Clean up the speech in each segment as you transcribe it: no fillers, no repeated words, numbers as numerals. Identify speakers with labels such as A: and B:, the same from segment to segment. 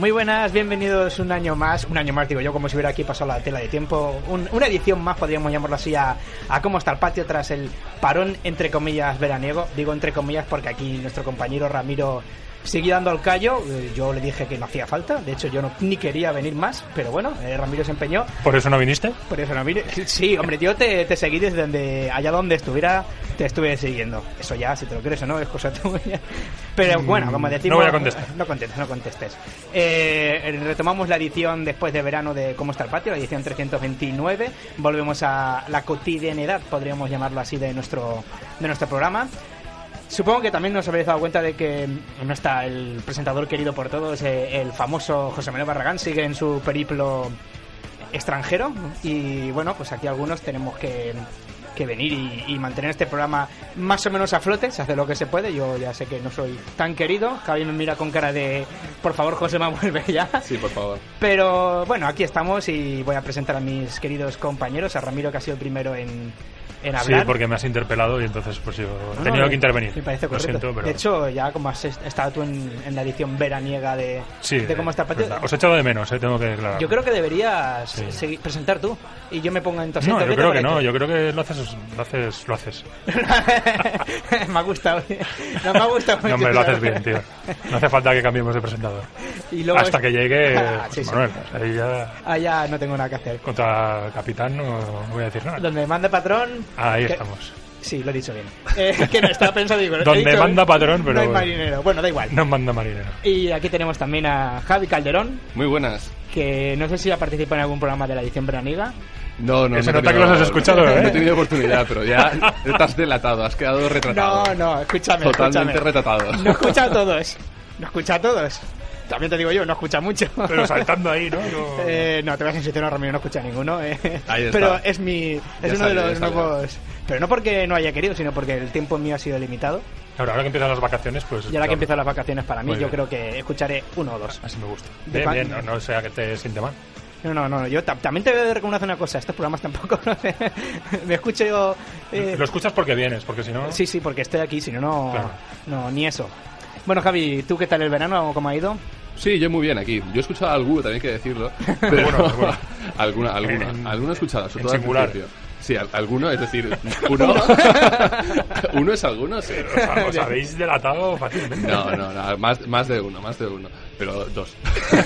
A: Muy buenas, bienvenidos un año más digo yo, como si hubiera aquí pasado la tela de tiempo, una edición más, podríamos llamarlo así, a Cómo está el patio tras el parón, entre comillas, veraniego. Digo entre comillas porque aquí nuestro compañero Ramiro sigue dando al callo. Yo le dije que no hacía falta, de hecho yo ni quería venir más, pero bueno, Ramiro se empeñó.
B: ¿Por eso no viniste?
A: Por eso no vine. Sí, hombre, yo te seguí desde allá donde estuviera, te estuve siguiendo. Eso ya, si te lo crees o no, es cosa tuya. Pero bueno, como decimos...
B: No voy a contestar.
A: No contestes. Retomamos la edición después de verano de Cómo está el patio, la edición 329. Volvemos a la cotidianidad, podríamos llamarlo así, de nuestro programa. Supongo que también nos habréis dado cuenta de que no está el presentador querido por todos, el famoso José Manuel Barragán, sigue en su periplo extranjero y bueno, pues aquí algunos tenemos que venir y mantener este programa más o menos a flote. Se hace lo que se puede. Yo ya sé que no soy tan querido. Javi me mira con cara de por favor, Josema, vuelve ya.
C: Sí, por favor.
A: Pero bueno, aquí estamos y voy a presentar a mis queridos compañeros, a Ramiro, que ha sido el primero en hablar.
B: Sí, porque me has interpelado y entonces pues yo he tenido que intervenir.
A: Me parece correcto.
B: Lo siento, pero...
A: De hecho, ya como has estado tú en la edición veraniega de Cómo está el patio,
B: os he echado de menos, tengo que declarar.
A: yo creo que deberías presentar tú y yo me pongo en tosito.
B: No, yo creo que no, yo creo que lo haces.
A: Me ha gustado. No me ha gustado mucho.
B: No, hombre, lo haces bien, tío. No hace falta que cambiemos de presentador.
A: Y luego
B: hasta que llegue
A: sí.
B: Manuel. Ahí
A: ya no tengo nada que hacer.
B: Contra Capitán no voy a decir nada.
A: Donde manda patrón...
B: Ahí estamos.
A: Sí, lo he dicho bien. Que no estaba pensando... Digo,
B: donde manda patrón, pero...
A: No hay marinero. Bueno, da igual.
B: No manda marinero.
A: Y aquí tenemos también a Javi Calderón.
C: Muy buenas.
A: Que no sé si ha participado en algún programa de la edición veraniega.
C: No.
B: Se nota que los has escuchado, ¿eh?
C: No he tenido oportunidad, pero ya estás delatado, has quedado retratado.
A: No, escúchame.
C: Totalmente retratado.
A: No escucha a todos. También te digo yo, no escucha mucho.
B: Pero saltando ahí, ¿no?
A: No, te voy a ser sincero, Ramiro, no escucha ninguno.
C: Ahí está.
A: Pero es uno de los nuevos... Pero no porque no haya querido, sino porque el tiempo mío ha sido limitado.
B: Ahora que empiezan las vacaciones, pues...
A: Y ahora que empiezan las vacaciones para mí, yo creo que escucharé uno o dos.
B: Así me gusta. Bien, no sea que te siente mal.
A: No, yo también te voy a reconocer una cosa. Estos programas tampoco, no sé, me escucho yo...
B: Lo escuchas porque vienes, porque si no...
A: Sí, porque estoy aquí, si no,
B: claro.
A: No, ni eso. Bueno, Javi, ¿tú qué tal el verano? ¿Cómo ha ido?
C: Sí, yo muy bien aquí. Yo he escuchado alguno, también hay que decirlo. Pero bueno. Alguno he escuchado, sobre todo al principio. Sí, alguno, es decir, uno. ¿Uno es alguno? Sí.
B: Os habéis delatado fácilmente.
C: No, más de uno. Pero dos.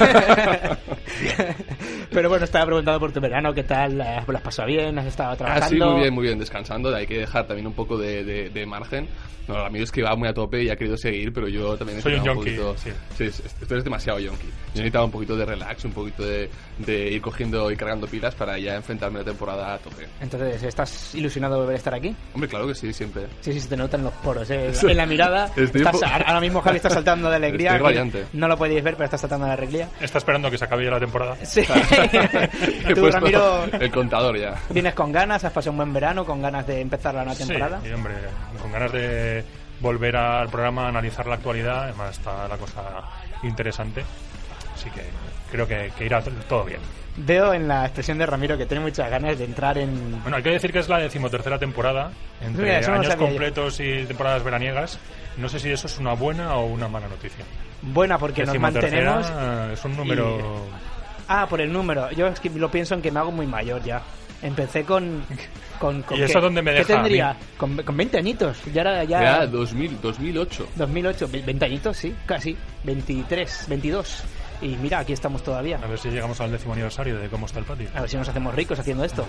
A: Pero bueno, estaba preguntando por tu verano, ¿qué tal? ¿Lo has pasado bien? ¿Has estado trabajando?
C: Sí, muy bien, descansando. Hay que dejar también un poco de margen. No, a mí es que va muy a tope y ha querido seguir, pero yo también
B: soy un yonki.
C: Sí, esto es demasiado yonki. Yo necesitaba un poquito de relax, un poquito de ir cogiendo y cargando pilas para ya enfrentarme a la temporada a tope.
A: Entonces, ¿estás ilusionado de volver a estar aquí?
C: Hombre, claro que sí, siempre.
A: Sí, se te notan los poros, en la mirada. Ahora mismo Javi está saltando de alegría.
C: Estoy radiante.
A: No lo podéis ver, pero está saltando de alegría.
B: Está esperando que se acabe ya la temporada.
A: Sí. Tú, Ramiro,
C: el contador ya.
A: ¿Vienes con ganas? ¿Has pasado un buen verano? ¿Con ganas de empezar la nueva temporada?
B: Sí, hombre, con ganas de volver al programa a analizar la actualidad. Además está la cosa interesante, así que creo que irá todo bien.
A: Veo en la expresión de Ramiro que tiene muchas ganas de entrar en...
B: Bueno, hay que decir que es la 13ª temporada, entre años completos y temporadas veraniegas. No sé si eso es una buena o una mala noticia.
A: Buena, porque nos mantenemos...
B: Es un número...
A: por el número. Yo es que lo pienso en que me hago muy mayor ya. Empecé con
B: ¿Y eso dónde me deja?
A: ¿Qué tendría? Con 20 añitos. Ya
C: 2008.
A: 2008, 20 añitos, sí, casi. 23, 22. Y mira, aquí estamos todavía.
B: A ver si llegamos al 10º aniversario de Cómo está el patio.
A: A ver si nos hacemos ricos haciendo esto.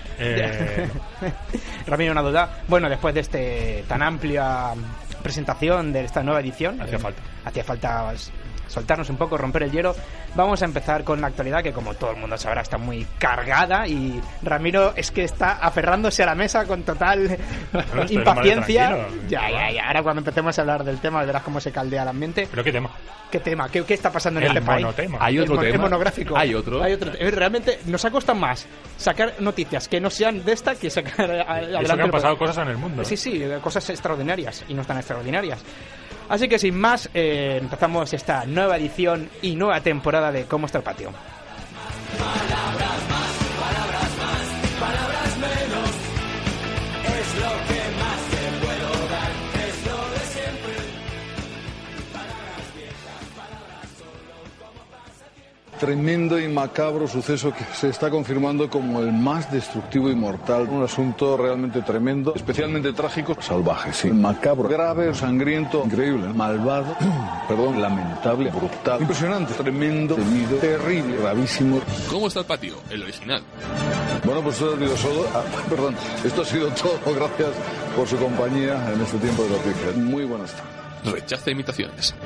A: Ramiro, una duda. Bueno, después de tan amplia presentación de esta nueva edición, hacía falta soltarnos un poco, romper el hielo. Vamos a empezar con la actualidad, que como todo el mundo sabrá está muy cargada, y Ramiro es que está aferrándose a la mesa con total impaciencia. Ya. Ahora cuando empecemos a hablar del tema verás cómo se caldea el ambiente.
B: ¿Pero qué tema?
A: ¿Qué tema? ¿Qué está pasando en este país?
C: ¿Hay otro tema?
A: El monográfico.
C: ¿Hay otro?
A: Realmente nos ha costado más sacar noticias que no sean de esta que sacar adelante.
B: Eso que han pasado cosas en el mundo.
A: Sí, cosas extraordinarias y no tan extraordinarias. Así que sin más, empezamos esta nueva edición y nueva temporada de Cómo está el patio.
D: Palabras más, palabras menos, es lo que más te puedo dar, es lo de siempre. Palabras viejas, palabras solo, como pasa
E: Tremendo y macabro suceso que se está confirmando como el más destructivo y mortal. Un asunto realmente tremendo, especialmente trágico, salvaje, sí. Macabro, grave, sangriento, increíble, malvado, perdón, lamentable, brutal, impresionante, tremendo, temido, terrible, gravísimo.
C: ¿Cómo está el patio? El original.
E: Bueno, pues esto ha sido todo. Gracias por su compañía en este tiempo de noticias. Muy buenas tardes.
C: Rechaza imitaciones.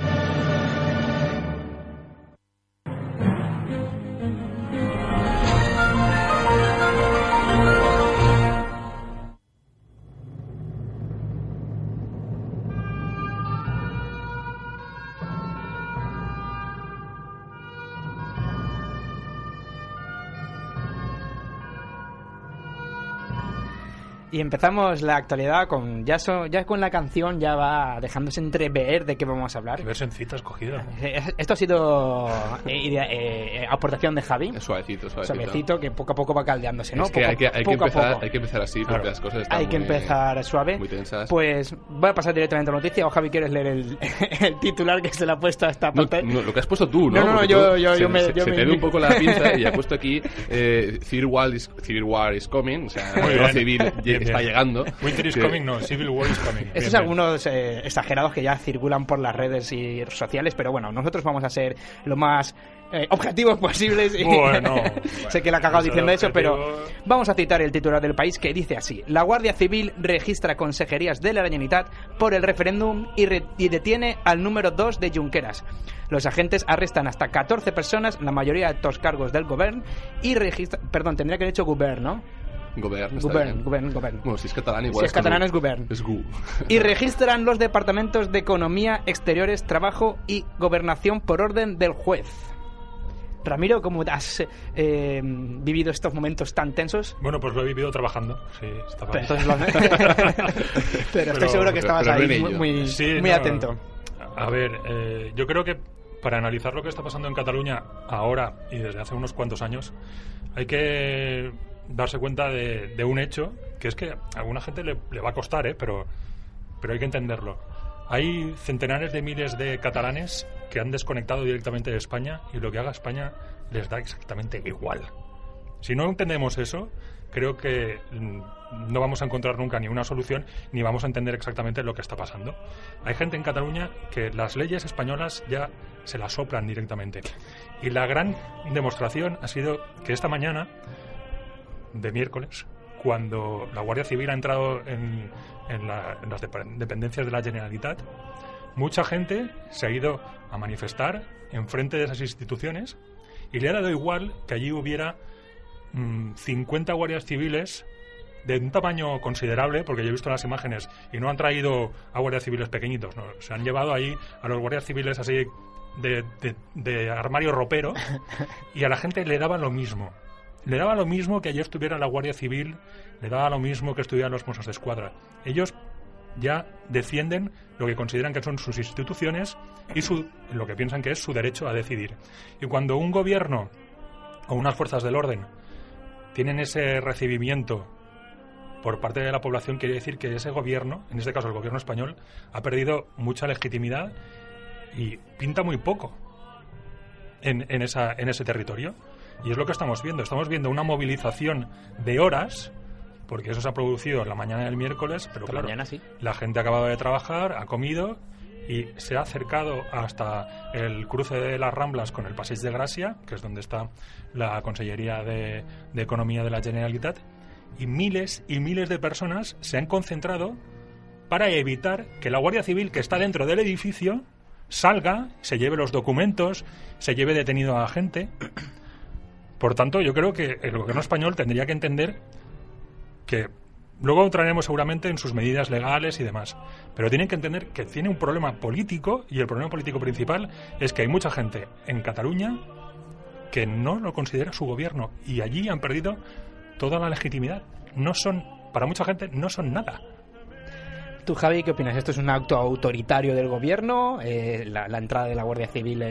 A: Y empezamos la actualidad con ya con la canción ya va dejándose entrever de qué vamos a hablar.
B: Qué versioncita escogida.
A: Esto ha sido aportación de Javi.
C: Suavecito,
A: que poco a poco va caldeándose, ¿no?
C: Es que hay que empezar así, porque las cosas están
A: hay que empezar suave.
C: Muy tensas.
A: Pues voy a pasar directamente a la noticia. O Javi, ¿quieres leer el titular que se le ha puesto a esta parte?
C: No, lo que has puesto tú, ¿no?
A: No,
C: se te ve un poco la pinza y ha puesto aquí Civil War is coming, o sea, la guerra civil está llegando.
B: Winter is coming, no, Civil War is coming.
A: Estos algunos exagerados que ya circulan por las redes y sociales, pero bueno, nosotros vamos a ser lo más objetivos posibles.
B: Bueno,
A: sé que la he cagado diciendo eso, pero vamos a citar el titular del País, que dice así: la Guardia Civil registra consejerías de la Generalitat por el referéndum y detiene al número 2 de Junqueras. Los agentes arrestan hasta 14 personas, la mayoría de altos cargos del Govern, y tendría que haber dicho Govern, ¿no?
C: Govern. Bueno, si es catalán igual.
A: Si es catalán es Govern.
C: Es Gu.
A: Y registran los departamentos de Economía, Exteriores, Trabajo y Gobernación por orden del juez. Ramiro, ¿cómo has vivido estos momentos tan tensos?
B: Bueno, pues lo he vivido trabajando. Sí, estaba ahí.
A: Pero estoy seguro que estabas ahí muy atento.
B: A ver, yo creo que para analizar lo que está pasando en Cataluña ahora y desde hace unos cuantos años, hay que darse cuenta de un hecho, que es que a alguna gente le va a costar, pero hay que entenderlo. Hay centenares de miles de catalanes que han desconectado directamente de España y lo que haga España les da exactamente igual. Si no entendemos eso, creo que no vamos a encontrar nunca ni una solución ni vamos a entender exactamente lo que está pasando. Hay gente en Cataluña que las leyes españolas ya se las soplan directamente. Y la gran demostración ha sido que esta mañana de miércoles, cuando la Guardia Civil ha entrado en las dependencias de la Generalitat, mucha gente se ha ido a manifestar enfrente de esas instituciones y le ha dado igual que allí hubiera 50 guardias civiles de un tamaño considerable, porque yo he visto las imágenes y no han traído a guardias civiles pequeñitos, no, se han llevado ahí a los guardias civiles así de armario ropero, y a la gente le daba lo mismo. Le daba lo mismo que allí estuviera la Guardia Civil, le daba lo mismo que estuvieran los Mossos d'Esquadra. Ellos ya defienden lo que consideran que son sus instituciones y lo que piensan que es su derecho a decidir. Y cuando un gobierno o unas fuerzas del orden tienen ese recibimiento por parte de la población, quiere decir que ese gobierno, en este caso el gobierno español, ha perdido mucha legitimidad y pinta muy poco en ese territorio. Y es lo que estamos viendo. Estamos viendo una movilización de horas, porque eso se ha producido en la mañana del miércoles, pero claro,
A: mañana, sí.
B: La gente ha acabado de trabajar, ha comido y se ha acercado hasta el cruce de las Ramblas con el Passeig de Gràcia, que es donde está la Consellería de Economía de la Generalitat, y miles de personas se han concentrado para evitar que la Guardia Civil, que está dentro del edificio, salga, se lleve los documentos, se lleve detenido a la gente. Por tanto, yo creo que el gobierno español tendría que entender que luego entraremos seguramente en sus medidas legales y demás, pero tienen que entender que tiene un problema político, y el problema político principal es que hay mucha gente en Cataluña que no lo considera su gobierno y allí han perdido toda la legitimidad. Para mucha gente no son nada.
A: Tú, Javi, ¿qué opinas? ¿Esto es un acto autoritario del gobierno? La entrada de la Guardia Civil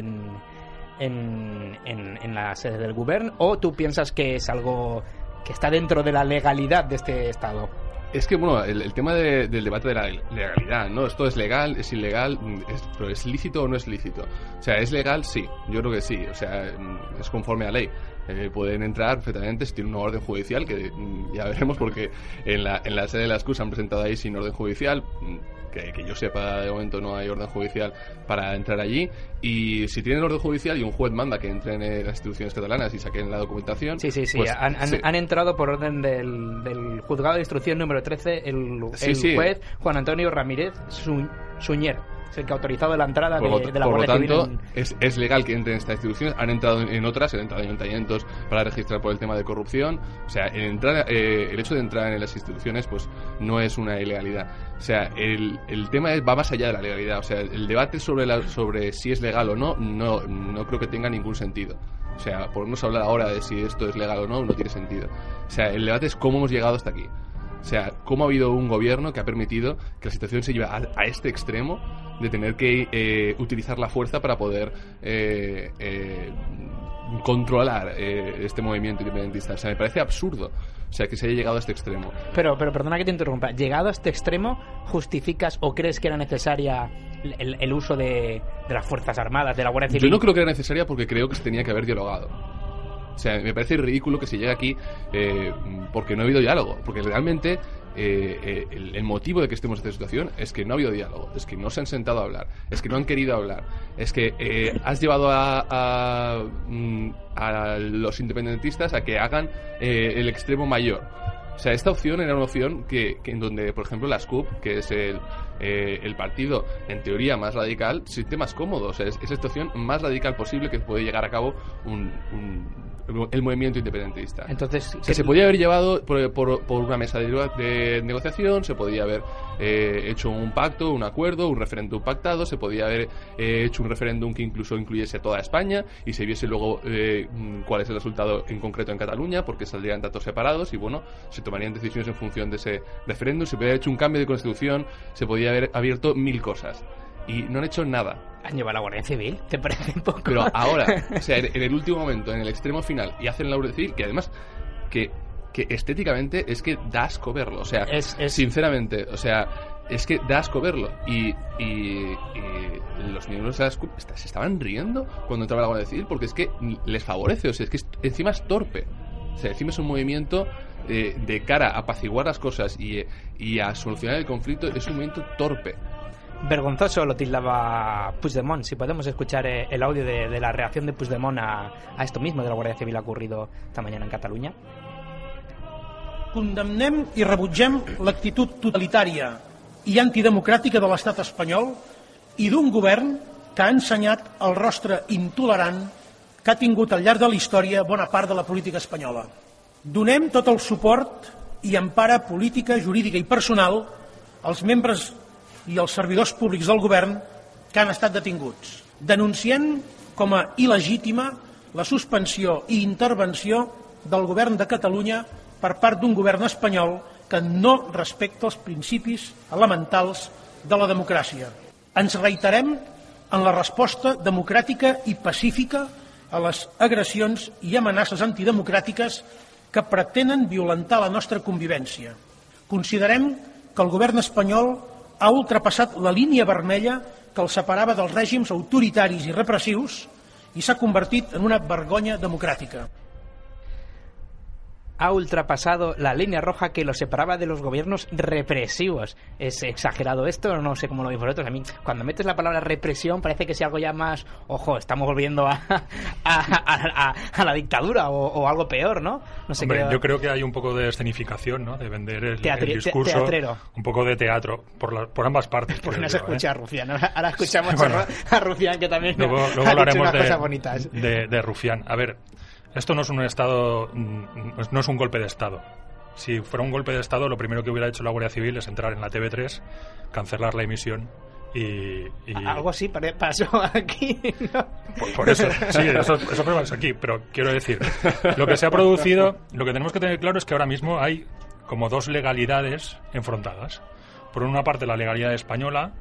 A: en la sede del Govern, o tú piensas que es algo que está dentro de la legalidad de este Estado?
C: Es que, bueno, el tema del debate de la legalidad, ¿no? Esto es legal, es ilegal, pero ¿es lícito o no es lícito? O sea, ¿es legal? Sí, yo creo que sí. O sea, es conforme a ley. Pueden entrar perfectamente si tienen una orden judicial, que ya veremos, porque en la sede de las CUS han presentado ahí sin orden judicial. Que yo sepa, de momento no hay orden judicial para entrar allí. Y si tienen orden judicial y un juez manda que entren en las instituciones catalanas y saquen la documentación...
A: Sí. Pues, han entrado por orden del juzgado de instrucción número 13 el juez Juan Antonio Ramírez Suñer. Es el que ha autorizado la entrada de la Guardia Civil.
C: Por lo tanto, es legal que entren en estas instituciones. Han entrado en otras, han entrado en ayuntamientos para registrar por el tema de corrupción. O sea, el hecho de entrar en las instituciones pues no es una ilegalidad. O sea, el tema va más allá de la legalidad. O sea, el debate sobre si es legal o no creo que tenga ningún sentido. O sea, ponernos a hablar ahora de si esto es legal o no tiene sentido. O sea, el debate es cómo hemos llegado hasta aquí. O sea, cómo ha habido un gobierno que ha permitido que la situación se lleve a este extremo de tener que utilizar la fuerza para poder controlar este movimiento independentista. O sea, me parece absurdo, o sea, que se haya llegado a este extremo.
A: Pero perdona que te interrumpa. ¿Llegado a este extremo justificas o crees que era necesaria el uso de las Fuerzas Armadas, de la Guardia Civil?
C: Yo no creo que era necesaria porque creo que se tenía que haber dialogado. O sea, me parece ridículo que se llegue aquí porque no ha habido diálogo. Porque realmente el motivo de que estemos en esta situación es que no ha habido diálogo. Es que no se han sentado a hablar. Es que no han querido hablar. Es que has llevado a los independentistas a que hagan el extremo mayor. O sea, esta opción era una opción que en donde, por ejemplo, las CUP, que es el partido en teoría más radical, se siente más cómodo. O sea, es esta opción más radical posible que puede llegar a cabo el movimiento independentista.
A: Entonces,
C: que se podía haber llevado por una mesa de negociación, se podía haber hecho un pacto, un acuerdo, un referéndum pactado, se podía haber hecho un referéndum que incluso incluyese a toda España y se viese luego cuál es el resultado en concreto en Cataluña, porque saldrían datos separados y bueno, se tomarían decisiones en función de ese referéndum, se podía haber hecho un cambio de constitución, se podía haber abierto 1000 cosas. Y no han hecho nada.
A: Han llevado a la Guardia Civil, ¿te parece un poco?
C: Pero ahora, o sea, en el último momento, en el extremo final, y hacen la Guardia Civil, que además, que estéticamente es que da asco verlo. O sea, sinceramente, o sea, es que da asco verlo. Y los miembros de las CUP se estaban riendo cuando entraba la Guardia Civil, porque es que les favorece, o sea, es que encima es torpe. O sea, encima es un movimiento de cara a apaciguar las cosas y a solucionar el conflicto, es un movimiento torpe.
A: Vergonzoso, lo tildaba Puigdemont. Si podemos escuchar el audio de la reacción de Puigdemont a esto mismo de la Guàrdia Civil ocurrido esta mañana en Catalunya.
F: Condemnem i rebutgem l'actitud totalitària i antidemocràtica de l'estat espanyol i d'un govern que ha ensenyat el rostre intolerant que ha tingut al llarg de la història bona part de la política espanyola. Donem tot el suport i empara política, jurídica i personal als membres i els servidors públics del govern que han estat detinguts, denuncient com a il·legítima la suspensió i intervenció del govern de Catalunya per part d'un govern espanyol que no respecta els principis elementals de la democràcia. Ens reiterem en la resposta democràtica i pacífica a les agressions i amenaces antidemocràtiques que pretenen violentar la nostra convivència. Considerem que el govern espanyol ha ultrapassat la línia vermella que el separava dels règims autoritaris i repressius i s'ha convertit en una vergonya democràtica.
A: Ha ultrapasado la línea roja que lo separaba de los gobiernos represivos. ¿Es exagerado esto? No sé cómo lo veis vosotros. A mí, cuando metes la palabra represión, parece que sea algo ya más... Ojo, estamos volviendo a la dictadura o algo peor, ¿no? No sé.
B: Hombre, yo creo que hay un poco de escenificación, ¿no? De vender el discurso.
A: Teatrero.
B: Un poco de teatro, por ambas partes.
A: Porque no se escucha a Rufián. Ahora escuchamos a Rufián, que también
B: luego
A: ha
B: hablaremos
A: dicho unas cosas bonitas.
B: De Rufián. A ver... Esto no es un estado, no es un golpe de estado. Si fuera un golpe de estado, lo primero que hubiera hecho la Guardia Civil es entrar en la TV3, cancelar la emisión y...
A: Algo así pasó aquí, ¿no?
B: Por eso, sí, eso pasa aquí. Pero quiero decir, lo que se ha producido, lo que tenemos que tener claro es que ahora mismo hay como dos legalidades enfrentadas. Por una parte, la legalidad española,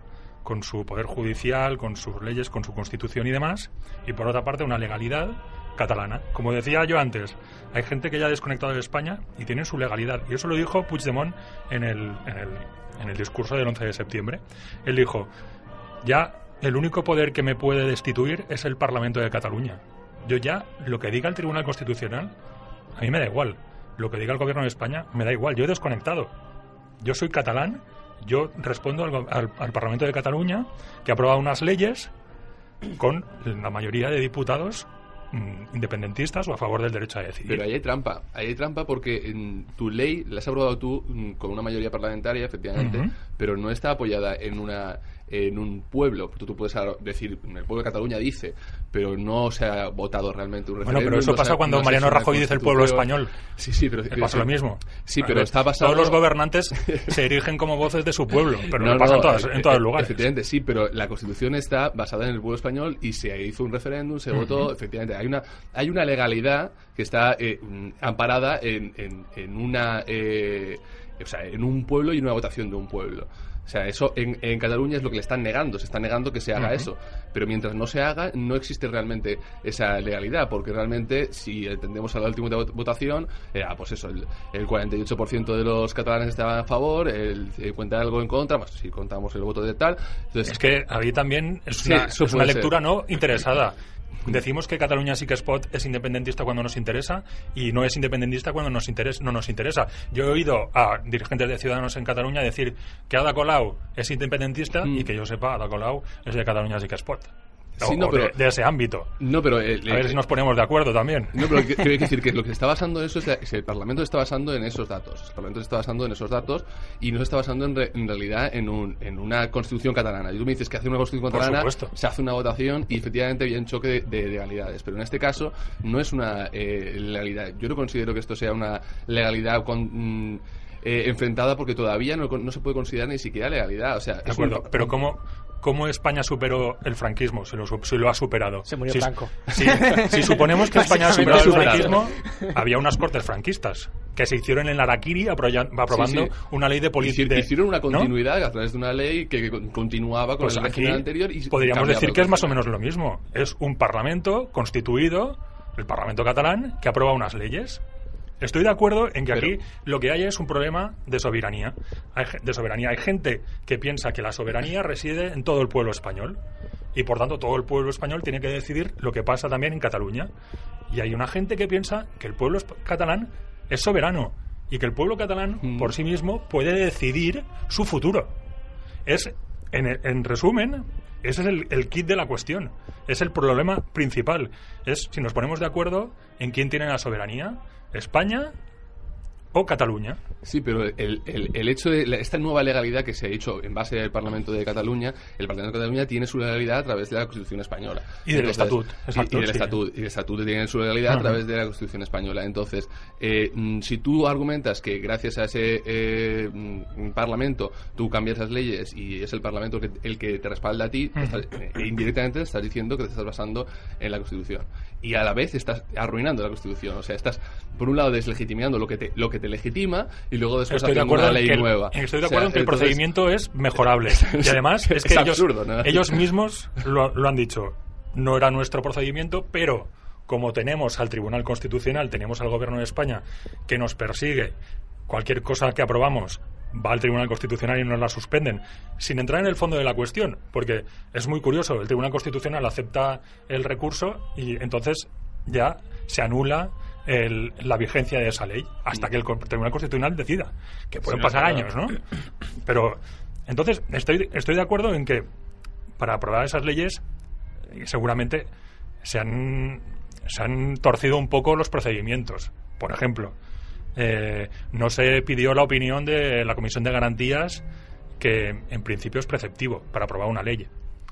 B: con su poder judicial, con sus leyes, con su constitución y demás, y por otra parte una legalidad catalana. Como decía yo antes, hay gente que ya ha desconectado de España y tiene su legalidad, y eso lo dijo Puigdemont en el discurso del 11 de septiembre. Él dijo, ya el único poder que me puede destituir es el Parlamento de Cataluña. Yo ya, lo que diga el Tribunal Constitucional, a mí me da igual. Lo que diga el Gobierno de España, me da igual. Yo he desconectado. Yo soy catalán, yo respondo al Parlamento de Cataluña, que ha aprobado unas leyes con la mayoría de diputados independentistas o a favor del derecho a decidir.
C: Pero ahí hay trampa porque en tu ley la has aprobado tú con una mayoría parlamentaria, efectivamente, pero no está apoyada en un pueblo. Tú puedes decir, el pueblo de Cataluña dice, pero no se ha votado realmente un referéndum.
B: Bueno, pero eso pasa cuando Mariano Rajoy dice el pueblo español.
C: Sí, pero
B: pasa lo mismo.
C: Sí, pero está pasando.
B: Todos los gobernantes se erigen como voces de su pueblo, pero no pasa en todos los lugares.
C: Efectivamente, sí, pero la Constitución está basada en el pueblo español y se hizo un referéndum, se votó, efectivamente. Hay una legalidad que está amparada en un pueblo y una votación de un pueblo. O sea, eso en Cataluña es lo que le están negando. Se está negando que se haga eso. Pero mientras no se haga, no existe realmente esa legalidad. Porque realmente, si atendemos a la última votación, pues eso, el 48% de los catalanes estaban a favor, el 50% algo en contra, más si contamos el voto de tal. Entonces,
B: es que ahí también es una lectura no interesada. Decimos que Catalunya sí que es pot es independentista cuando nos interesa y no es independentista cuando no nos interesa. Yo he oído a dirigentes de Ciudadanos en Cataluña decir que Ada Colau es independentista y que yo sepa, Ada Colau es de Catalunya sí que es pot.
C: Sí, pero
B: de ese ámbito.
C: No, pero
B: a ver si nos ponemos de acuerdo también.
C: No, pero quiero decir que lo que se está basando en eso es el Parlamento se está basando en esos datos. El Parlamento se está basando en esos datos y no se está basando en realidad en una constitución catalana. Y tú me dices que hace una constitución catalana, se hace una votación y efectivamente hay un choque de legalidades. Pero en este caso no es una legalidad. Yo no considero que esto sea una legalidad enfrentada porque todavía no se puede considerar ni siquiera legalidad. O sea,
B: de acuerdo, pero ¿Cómo España superó el franquismo? Si lo ha superado.
A: Se murió Franco.
B: Si suponemos que España ha superado el franquismo, había unas cortes franquistas que se hicieron en el Araquiri aprobando una ley de política.
C: Hicieron una continuidad, ¿no?, a través de una ley que continuaba con el régimen anterior. Y
B: podríamos decir que es más o menos lo mismo. Es un parlamento constituido, el Parlamento catalán, que aprueba unas leyes. Estoy de acuerdo en que aquí lo que hay es un problema de soberanía. Hay gente que piensa que la soberanía reside en todo el pueblo español y por tanto todo el pueblo español tiene que decidir lo que pasa también en Cataluña. Y hay una gente que piensa que el pueblo catalán es soberano y que el pueblo catalán por sí mismo puede decidir su futuro. En resumen, ese es el kit de la cuestión. Es el problema principal. Es si nos ponemos de acuerdo en quién tiene la soberanía, España o Cataluña.
C: Sí, pero el hecho de esta nueva legalidad que se ha hecho en base al Parlamento de Cataluña, el Parlamento de Cataluña tiene su legalidad a través de la Constitución española.
B: Y del Estatut.
C: Y el Estatut tiene su legalidad a través de la Constitución española. Entonces, si tú argumentas que gracias a ese Parlamento tú cambias las leyes y es el Parlamento el que te respalda a ti, indirectamente estás diciendo que te estás basando en la Constitución. Y a la vez estás arruinando la Constitución. O sea, estás, por un lado, deslegitimando lo que te legitima y luego después haciendo una ley nueva.
B: Estoy de acuerdo en que el procedimiento es mejorable. Y además es que ellos mismos lo han dicho. No era nuestro procedimiento, pero como tenemos al Tribunal Constitucional, tenemos al Gobierno de España que nos persigue, cualquier cosa que aprobamos va al Tribunal Constitucional y nos la suspenden, sin entrar en el fondo de la cuestión, porque es muy curioso, el Tribunal Constitucional acepta el recurso y entonces ya se anula la vigencia de esa ley hasta que el Tribunal Constitucional decida, que pueden pasar años, ¿no? Pero entonces estoy de acuerdo en que para aprobar esas leyes seguramente se han torcido un poco los procedimientos. Por ejemplo, no se pidió la opinión de la Comisión de Garantías, que en principio es preceptivo para aprobar una ley.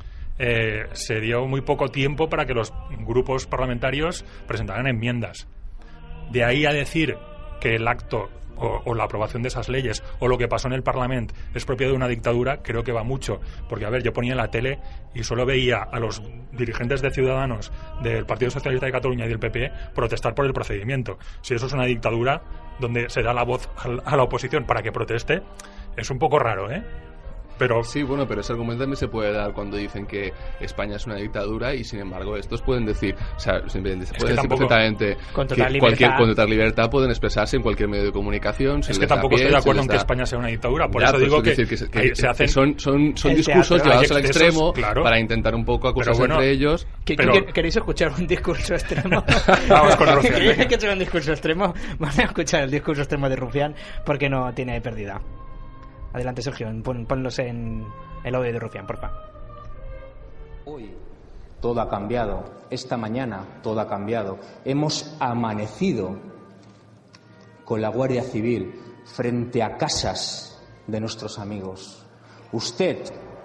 B: Se dio muy poco tiempo para que los grupos parlamentarios presentaran enmiendas. De ahí a decir que el acto o la aprobación de esas leyes o lo que pasó en el Parlamento es propio de una dictadura, creo que va mucho. Porque, a ver, yo ponía en la tele y solo veía a los dirigentes de Ciudadanos, del Partido Socialista de Cataluña y del PP protestar por el procedimiento. Si eso es una dictadura donde se da la voz a la oposición para que proteste, es un poco raro, ¿eh? Pero
C: Sí, bueno, pero ese argumento también se puede dar cuando dicen que España es una dictadura y sin embargo estos pueden decir, o sea, se pueden decir
B: tampoco,
C: perfectamente
A: con total
C: que
A: libertad.
C: con total libertad pueden expresarse en cualquier medio de comunicación.
B: es que tampoco estoy de acuerdo en que España sea una dictadura, por eso digo que se hacen...
C: son
A: el
C: discursos
A: teatro.
C: llevados al
B: Hay
C: extremo
B: claro.
C: para intentar un poco acusarse
B: Pero bueno,
C: entre ellos.
A: ¿Queréis escuchar un discurso extremo?
B: Vamos con Rufián,
A: ¿Queréis
B: venga.
A: escuchar un discurso extremo? Vamos a escuchar el discurso extremo de Rufián porque no tiene pérdida. Adelante, Sergio, ponlos en el audio de Rufián, porfa.
G: Hoy todo ha cambiado, esta mañana todo ha cambiado. Hemos amanecido con la Guardia Civil frente a casas de nuestros amigos. Usted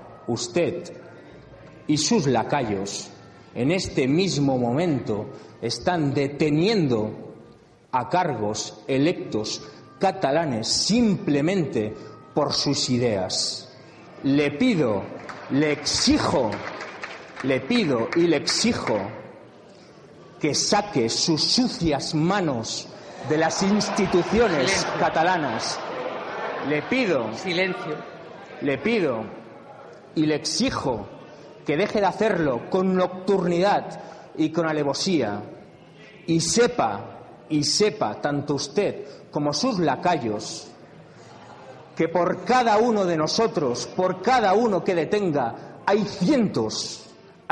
G: y sus lacayos en este mismo momento están deteniendo a cargos electos catalanes simplemente por sus ideas. Le pido y le exijo que saque sus sucias manos de las instituciones catalanas. Le pido y le exijo que deje de hacerlo con nocturnidad y con alevosía y sepa tanto usted como sus lacayos que por cada uno de nosotros, por cada uno que detenga, hay cientos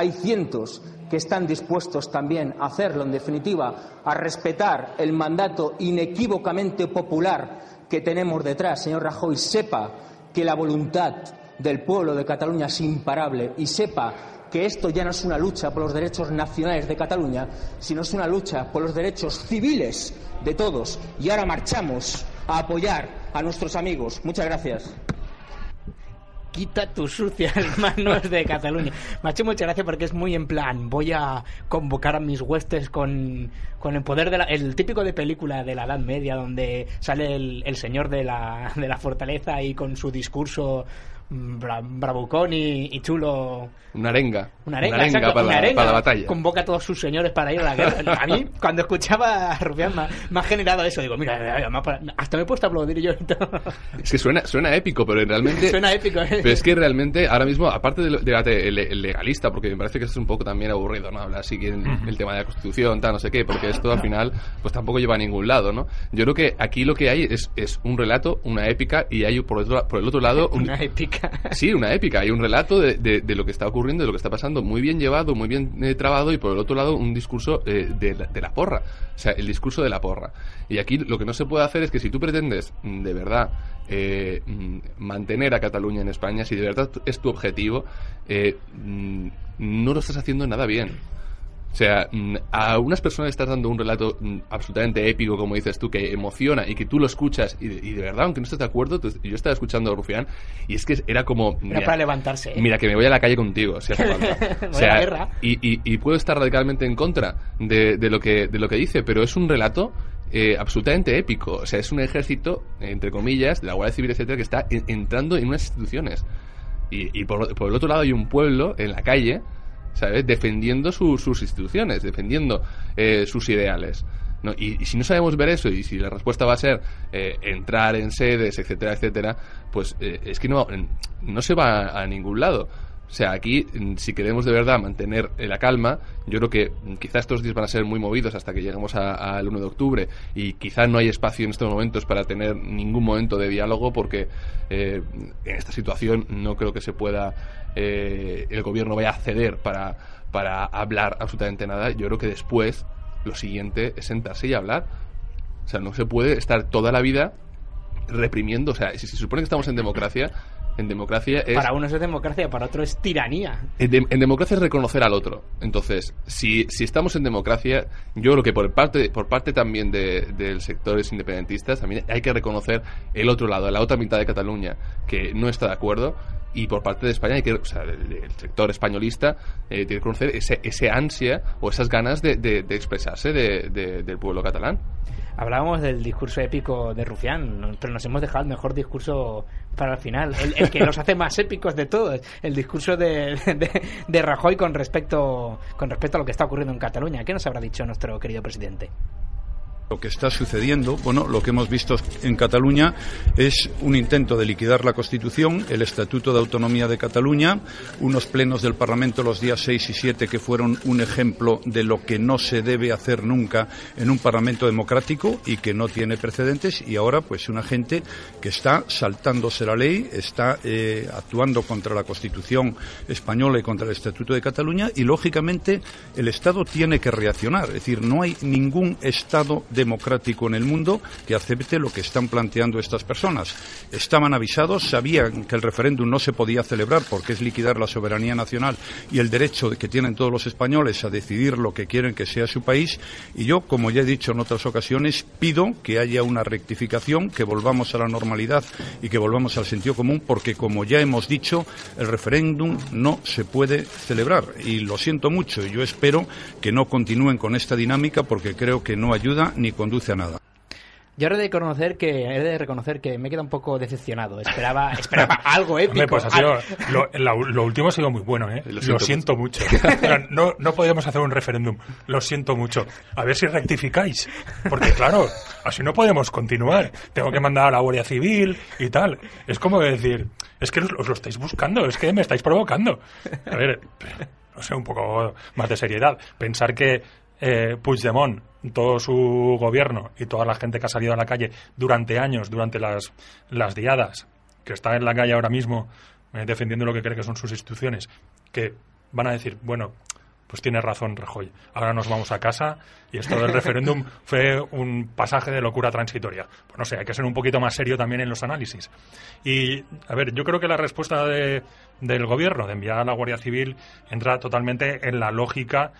G: que están dispuestos también a hacerlo, en definitiva, a respetar el mandato inequívocamente popular que tenemos detrás. Señor Rajoy, sepa que la voluntad del pueblo de Cataluña es imparable y sepa que esto ya no es una lucha por los derechos nacionales de Cataluña, sino es una lucha por los derechos civiles de todos. Y ahora marchamos a apoyar a nuestros amigos. Muchas gracias.
A: Quita tus sucias manos de Cataluña. Me ha hecho mucha gracia porque es muy en plan, voy a convocar a mis huestes con el poder de el típico de película de la Edad Media donde sale el señor de la fortaleza y con su discurso bravucón y chulo.
C: Una arenga
A: Exacto,
C: para la batalla.
A: Convoca a todos sus señores para ir a la guerra. A mí, cuando escuchaba a Rufián, me ha generado eso. Digo, mira, hasta me he puesto a aplaudir yo y todo.
C: Es que suena épico, pero realmente...
A: Suena épico, ¿eh?
C: Pero es que realmente, ahora mismo, aparte del debate legalista, porque me parece que esto es un poco también aburrido, ¿no? Hablar así que el tema de la Constitución, tal, no sé qué, porque esto al final, pues tampoco lleva a ningún lado, ¿no? Yo creo que aquí lo que hay es un relato, una épica, y hay por el otro lado...
A: Una épica.
C: Sí, una épica. Hay un relato de lo que está ocurriendo, de lo que está pasando, muy bien llevado, muy bien trabado, y por el otro lado un discurso de la porra. O sea, el discurso de la porra. Y aquí lo que no se puede hacer es que si tú pretendes de verdad mantener a Cataluña en España, si de verdad es tu objetivo, no lo estás haciendo nada bien. O sea, a unas personas le estás dando un relato absolutamente épico, como dices tú, que emociona y que tú lo escuchas y de verdad, aunque no estés de acuerdo, yo estaba escuchando a Rufián y es que era como...
A: Era para levantarse, ¿eh?
C: Mira, que me voy a la calle contigo, si hace falta. O sea,
A: a la guerra.
C: Y puedo estar radicalmente en contra de lo que dice, pero es un relato absolutamente épico. O sea, es un ejército, entre comillas, de la Guardia Civil, etcétera, que está entrando en unas instituciones. Y por el otro lado hay un pueblo en la calle, ¿sabes?, defendiendo sus instituciones, defendiendo sus ideales, ¿no? Y si no sabemos ver eso, y si la respuesta va a ser entrar en sedes, etcétera, etcétera, pues es que no se va a ningún lado. O sea, aquí, si queremos de verdad mantener la calma, yo creo que quizás estos días van a ser muy movidos hasta que lleguemos al 1 de octubre y quizás no hay espacio en estos momentos para tener ningún momento de diálogo porque en esta situación no creo que se pueda, el gobierno vaya a ceder para hablar absolutamente nada. Yo creo que después lo siguiente es sentarse y hablar. O sea, no se puede estar toda la vida reprimiendo. O sea, si se supone que estamos en democracia es...
A: Para unos es democracia, para otros es tiranía.
C: En democracia es reconocer al otro. Entonces, si estamos en democracia, yo creo que por parte también del sectores independentistas, también hay que reconocer el otro lado, la otra mitad de Cataluña, que no está de acuerdo. Y por parte de España, el sector españolista tiene que reconocer ese ansia o esas ganas de expresarse del pueblo catalán.
A: Hablábamos del discurso épico de Rufián, pero nos hemos dejado el mejor discurso para el final, el que los hace más épicos de todos, el discurso de Rajoy con respecto a lo que está ocurriendo en Cataluña. ¿Qué nos habrá dicho nuestro querido presidente?
H: Lo que está sucediendo, lo que hemos visto en Cataluña es un intento de liquidar la Constitución, el Estatuto de Autonomía de Cataluña, unos plenos del Parlamento los días 6 y 7 que fueron un ejemplo de lo que no se debe hacer nunca en un Parlamento democrático y que no tiene precedentes, y ahora pues una gente que está saltándose la ley, está actuando contra la Constitución española y contra el Estatuto de Cataluña, y lógicamente el Estado tiene que reaccionar. Es decir, no hay ningún Estado democrático en el mundo que acepte lo que están planteando estas personas. Estaban avisados, sabían que el referéndum no se podía celebrar porque es liquidar la soberanía nacional y el derecho que tienen todos los españoles a decidir lo que quieren que sea su país, y yo, como ya he dicho en otras ocasiones, pido que haya una rectificación, que volvamos a la normalidad y que volvamos al sentido común, porque como ya hemos dicho, el referéndum no se puede celebrar, y lo siento mucho, y yo espero que no continúen con esta dinámica porque creo que no ayuda ni conduce a nada.
A: Yo he de reconocer que me he quedado un poco decepcionado. Esperaba algo épico.
B: Hombre, pues ha sido, lo último ha sido muy bueno, ¿eh? Lo siento mucho. No podemos hacer un referéndum. Lo siento mucho. A ver si rectificáis. Porque claro, así no podemos continuar. Tengo que mandar a la Guardia Civil y tal. Es como decir, es que os lo estáis buscando, es que me estáis provocando. A ver, no sé, un poco más de seriedad. Pensar que Puigdemont, todo su gobierno y toda la gente que ha salido a la calle durante años, durante las diadas, que está en la calle ahora mismo defendiendo lo que cree que son sus instituciones, que van a decir, bueno, pues tiene razón Rajoy, ahora nos vamos a casa y esto del referéndum fue un pasaje de locura transitoria. Pues no sé, hay que ser un poquito más serio también en los análisis. Y, a ver, yo creo que la respuesta del gobierno de enviar a la Guardia Civil entra totalmente en la lógica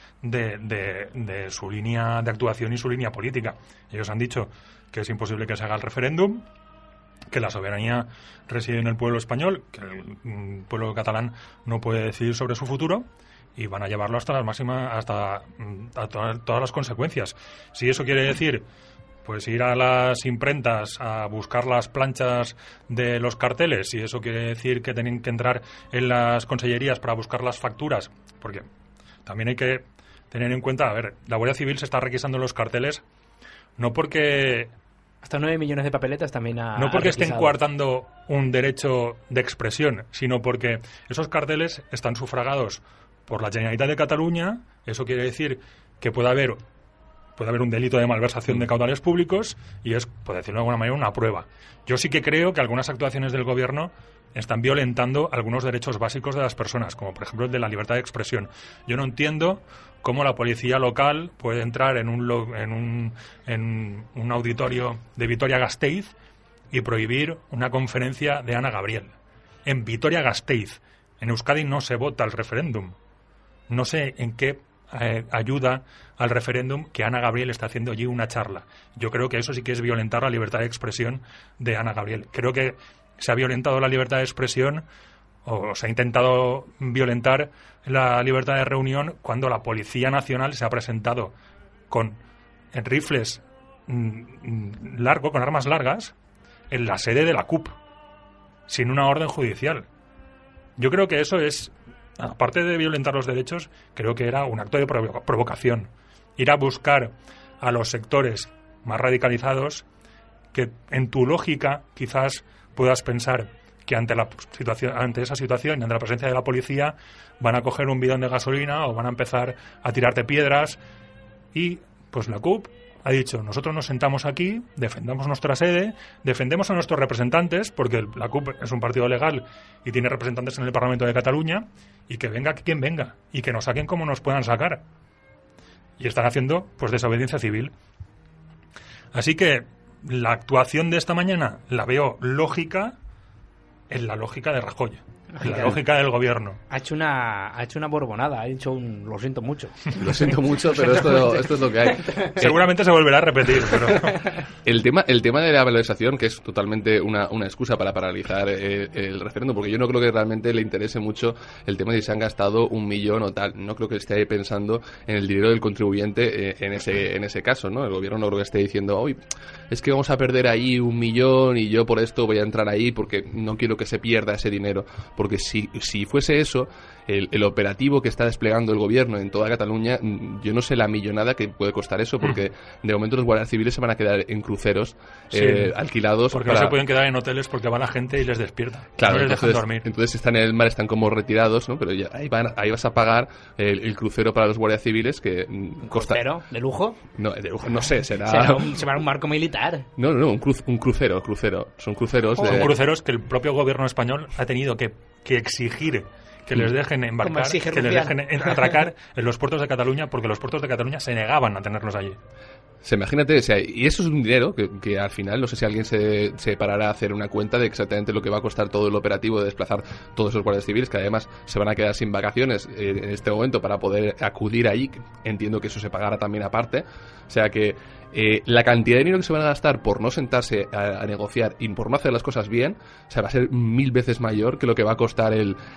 B: de su línea de actuación y su línea política. Ellos han dicho que es imposible que se haga el referéndum, que la soberanía reside en el pueblo español, que el pueblo catalán no puede decidir sobre su futuro, y van a llevarlo hasta las máximas, hasta todas las consecuencias. Si eso quiere decir pues ir a las imprentas a buscar las planchas de los carteles, si eso quiere decir que tienen que entrar en las consellerías para buscar las facturas, porque también hay que tener en cuenta, a ver, la Guardia Civil se está requisando los carteles no porque
A: hasta 9 millones de papeletas también
B: no porque estén coartando un derecho de expresión, sino porque esos carteles están sufragados por la Generalitat de Cataluña. Eso quiere decir que puede haber un delito de malversación de caudales públicos y es, por decirlo de alguna manera, una prueba. Yo sí que creo que algunas actuaciones del gobierno están violentando algunos derechos básicos de las personas, como por ejemplo el de la libertad de expresión. Yo no entiendo cómo la policía local puede entrar en un auditorio de Vitoria-Gasteiz y prohibir una conferencia de Ana Gabriel. En Vitoria-Gasteiz, en Euskadi no se vota el referéndum. No sé en qué ayuda al referéndum que Ana Gabriel está haciendo allí una charla. Yo creo que eso sí que es violentar la libertad de expresión de Ana Gabriel. Creo que se ha violentado la libertad de expresión o se ha intentado violentar la libertad de reunión cuando la Policía Nacional se ha presentado con rifles con armas largas en la sede de la CUP sin una orden judicial. Yo creo que eso es, aparte de violentar los derechos, creo que era un acto de provocación. Ir a buscar a los sectores más radicalizados que en tu lógica quizás puedas pensar que ante esa situación y ante la presencia de la policía van a coger un bidón de gasolina o van a empezar a tirarte piedras. Y pues la CUP ha dicho, nosotros nos sentamos aquí, defendamos nuestra sede, defendemos a nuestros representantes, porque la CUP es un partido legal y tiene representantes en el Parlamento de Cataluña, y que venga quien venga, y que nos saquen como nos puedan sacar. Y están haciendo pues desobediencia civil. Así que la actuación de esta mañana la veo lógica en la lógica de Rajoy, en la lógica del gobierno.
A: Ha hecho una borbonada, ha dicho lo siento mucho.
C: Lo siento mucho, pero esto es lo que hay.
B: Seguramente se volverá a repetir, pero
C: el tema de la valorización, que es totalmente una excusa para paralizar el referéndum, porque yo no creo que realmente le interese mucho el tema de si se han gastado 1 millón o tal. No creo que esté pensando en el dinero del contribuyente en ese caso, ¿no? El gobierno no creo que esté diciendo, hoy es que vamos a perder ahí 1 millón y yo por esto voy a entrar ahí porque no quiero que se pierda ese dinero. Porque si fuese eso, el operativo que está desplegando el gobierno en toda Cataluña, yo no sé la millonada que puede costar eso, porque de momento los guardias civiles se van a quedar en cruceros alquilados.
B: Porque no se pueden quedar en hoteles porque va la gente y les despierta.
C: Claro,
B: no les dejan dormir.
C: Entonces están en el mar, están como retirados, ¿no? Pero ya, ahí vas a pagar el crucero para los guardias civiles que costa...
A: ¿Crucero? ¿De lujo?
C: No, de lujo, no sé, será
A: un barco militar.
C: No, un crucero. Son cruceros.
B: Son cruceros que el propio gobierno español ha tenido que exigir que les dejen embarcar, que les dejen atracar en los puertos de Cataluña, porque los puertos de Cataluña se negaban a tenerlos allí.
C: Imagínate, o sea, y eso es un dinero que al final, no sé si alguien se parará a hacer una cuenta de exactamente lo que va a costar todo el operativo de desplazar todos esos guardias civiles, que además se van a quedar sin vacaciones en este momento para poder acudir allí. Entiendo que eso se pagará también aparte. O sea que la cantidad de dinero que se van a gastar por no sentarse a negociar y por no hacer las cosas bien, o sea, va a ser 1000 veces mayor que lo que va a costar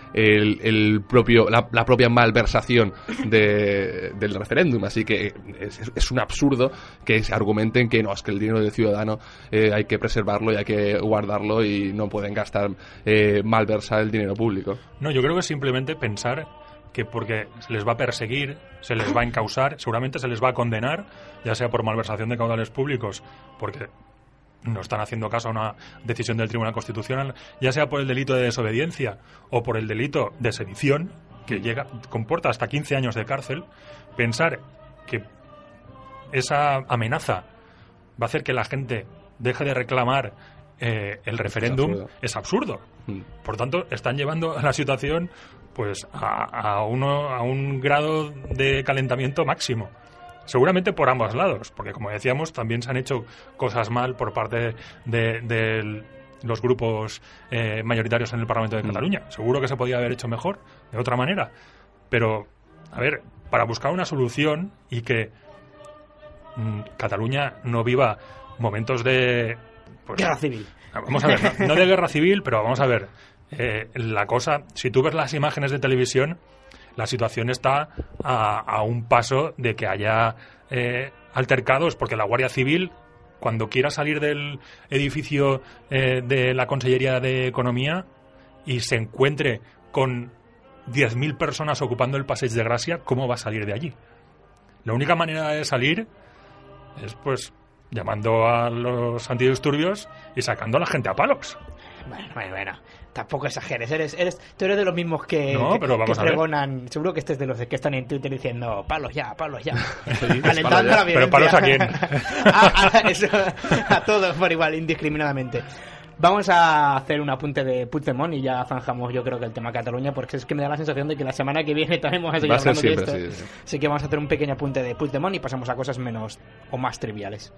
C: la propia malversación del referéndum. Así que es un absurdo que se argumenten que no, es que el dinero del ciudadano hay que preservarlo y hay que guardarlo y no pueden gastar, malversar el dinero público.
B: No, yo creo que es simplemente pensar que porque se les va a perseguir, se les va a encausar, seguramente se les va a condenar, ya sea por malversación de caudales públicos, porque no están haciendo caso a una decisión del Tribunal Constitucional, ya sea por el delito de desobediencia o por el delito de sedición, que comporta hasta 15 años de cárcel. Pensar que esa amenaza va a hacer que la gente deje de reclamar el referéndum es absurdo. Por tanto, están llevando la situación pues a un grado de calentamiento máximo. Seguramente por ambos lados, porque como decíamos, también se han hecho cosas mal por parte de los grupos mayoritarios en el Parlamento de Cataluña. Seguro que se podía haber hecho mejor, de otra manera. Pero, a ver, para buscar una solución y que Cataluña no viva momentos de...
A: guerra civil.
B: Vamos a ver, no de guerra civil, pero vamos a ver. La cosa, si tú ves las imágenes de televisión, la situación está a un paso de que haya altercados, porque la Guardia Civil, cuando quiera salir del edificio de la Consellería de Economía y se encuentre con 10.000 personas ocupando el Passeig de Gràcia, ¿cómo va a salir de allí? La única manera de salir es pues llamando a los antidisturbios y sacando a la gente a palos.
A: Bueno. Tampoco exageres. Tú eres de los mismos que pregonan. Seguro que estés de los que están en Twitter diciendo palos ya. Alentando la violencia.
B: ¿Pero palos a quién?
A: A todos por igual, indiscriminadamente. Vamos a hacer un apunte de Puigdemont y ya zanjamos, yo creo, que el tema Cataluña, porque es que me da la sensación de que la semana que viene también vamos a seguir hablando de esto. Sí. Así que vamos a hacer un pequeño apunte de Puigdemont y pasamos a cosas menos o más triviales.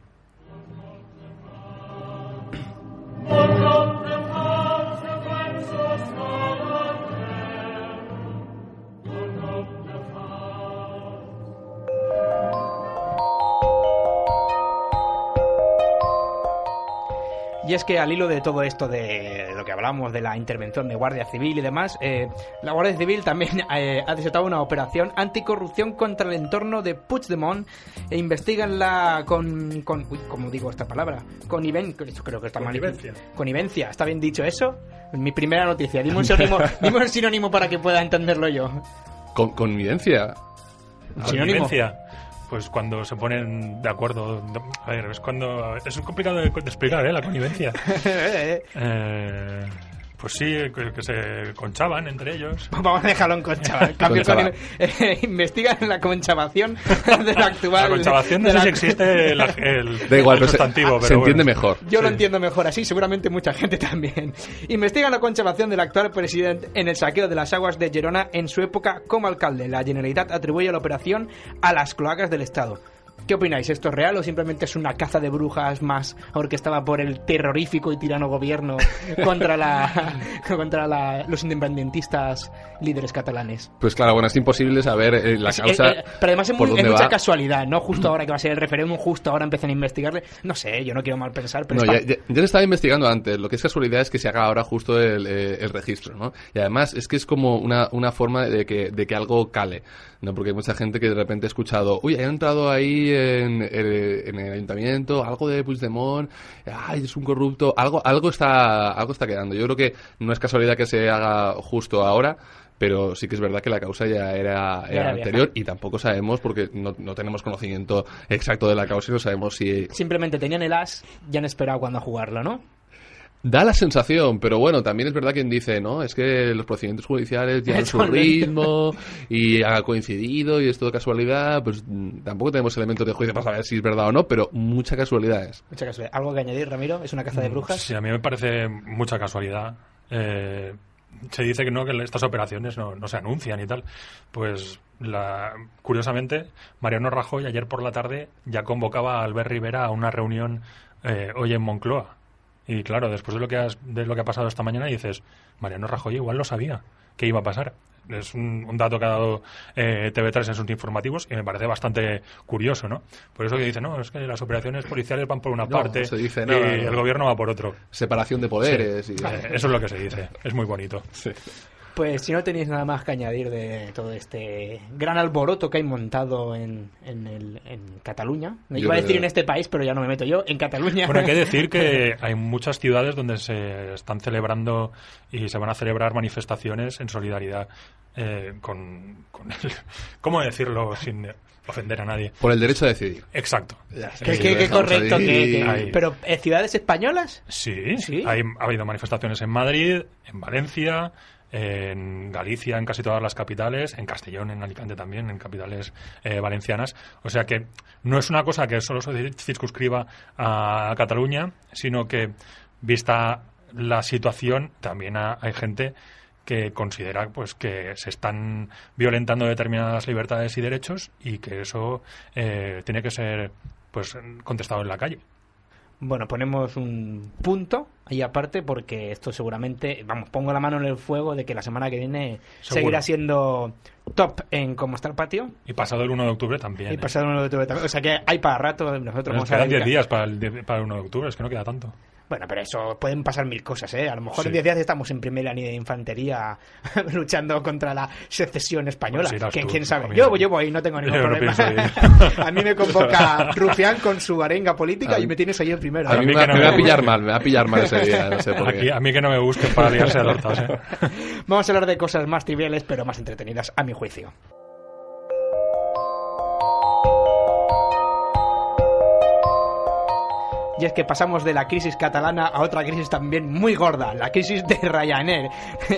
A: Y es que al hilo de todo esto de lo que hablamos de la intervención de Guardia Civil y demás, la Guardia Civil también ha desatado una operación anticorrupción contra el entorno de Puigdemont e investigan la ¿cómo digo esta palabra? Creo que está mal. Connivencia. ¿Está bien dicho eso? Mi primera noticia. Dime un sinónimo para que pueda entenderlo yo.
C: Connivencia.
B: Sinónimo. Pues cuando se ponen de acuerdo. A ver, es complicado de explicar, la connivencia. Pues sí, que se conchaban entre ellos.
A: Vamos a dejarlo en conchaban. Investigan la conchavación de la actual...
B: La conchavación no sé si existe
C: da igual,
B: el sustantivo, pero
C: se entiende mejor.
A: Yo lo entiendo mejor así, seguramente mucha gente también. Investigan la conchavación del actual presidente en el saqueo de las aguas de Gerona en su época como alcalde. La Generalitat atribuye la operación a las cloacas del Estado. ¿Qué opináis? ¿Esto es real o simplemente es una caza de brujas más orquestada por el terrorífico y tirano gobierno contra los independentistas líderes catalanes?
C: Pues claro, bueno, es imposible saber la causa.
A: Pero además es mucha casualidad, ¿no? Justo ahora que va a ser el referéndum, justo ahora empiezan a investigarle. No sé, yo no quiero mal pensar, pero...
C: No, ya se estaba investigando antes. Lo que es casualidad es que se haga ahora justo el registro, ¿no? Y además es que es como una forma de que algo cale, ¿no? Porque hay mucha gente que de repente ha escuchado, uy, ha entrado ahí en el ayuntamiento algo de Puigdemont, ay, es un corrupto, algo está quedando. Yo creo que no es casualidad que se haga justo ahora, pero sí que es verdad que la causa ya era anterior y tampoco sabemos, porque no tenemos conocimiento exacto de la causa y no sabemos si...
A: Simplemente tenían el as y han esperado cuando a jugarlo, ¿no?
C: Da la sensación, pero bueno, también es verdad quien dice, ¿no? Es que los procedimientos judiciales llevan su ritmo y ha coincidido y es todo casualidad, pues tampoco tenemos elementos de juicio para saber si es verdad o no, pero mucha casualidad es.
A: Mucha casualidad. ¿Algo que añadir, Ramiro? ¿Es una caza de brujas?
B: Sí, a mí me parece mucha casualidad. Se dice que estas operaciones no se anuncian y tal. Pues curiosamente, Mariano Rajoy ayer por la tarde ya convocaba a Albert Rivera a una reunión hoy en Moncloa. Y claro, después de lo que ha pasado esta mañana dices, Mariano Rajoy igual lo sabía que iba a pasar. Es un dato que ha dado TV3 en sus informativos y me parece bastante curioso, ¿no? Por eso que dicen, no, es que las operaciones policiales van por una parte
C: no se dice
B: y
C: nada,
B: el gobierno va por otro.
C: Separación de poderes.
B: Sí.
C: Y...
B: Eso es lo que se dice. Es muy bonito.
C: Sí.
A: Pues si no tenéis nada más que añadir de todo este gran alboroto que hay montado en Cataluña. Me iba a decir en este país, pero ya no me meto yo. En Cataluña.
B: Bueno, hay que decir que hay muchas ciudades donde se están celebrando y se van a celebrar manifestaciones en solidaridad con el... ¿Cómo decirlo sin ofender a nadie?
C: Por el derecho a decidir.
B: Exacto.
A: Qué correcto. Pero ¿ciudades españolas?
B: Sí. Ha habido manifestaciones en Madrid, en Valencia, en Galicia, en casi todas las capitales, en Castellón, en Alicante también, en capitales valencianas. O sea que no es una cosa que solo se circunscriba a Cataluña, sino que, vista la situación, también hay gente que considera pues que se están violentando determinadas libertades y derechos y que eso tiene que ser pues contestado en la calle.
A: Bueno, ponemos un punto ahí aparte porque esto seguramente, pongo la mano en el fuego de que la semana que viene seguirá siendo top en Cómo está el patio.
B: Y pasado el 1 de octubre también.
A: Y pasado el 1 de octubre también. O sea que hay para rato. Nosotros
B: nos quedan 10 días para el 1 de octubre, es que no queda tanto.
A: Bueno, pero eso pueden pasar mil cosas, ¿eh? A lo mejor en 10 días estamos en primera línea de infantería luchando contra la secesión española. Pues ¿Quién sabe? Yo voy, no tengo ningún problema. A mí me convoca Rufián con su arenga política y me tienes ahí el primero.
C: A mí me va a pillar mal ese día, no sé por qué.
B: A mí que no me busquen para liarse a tortas, ¿eh?
A: Vamos a hablar de cosas más triviales, pero más entretenidas, a mi juicio. Y es que pasamos de la crisis catalana a otra crisis también muy gorda, la crisis de Ryanair.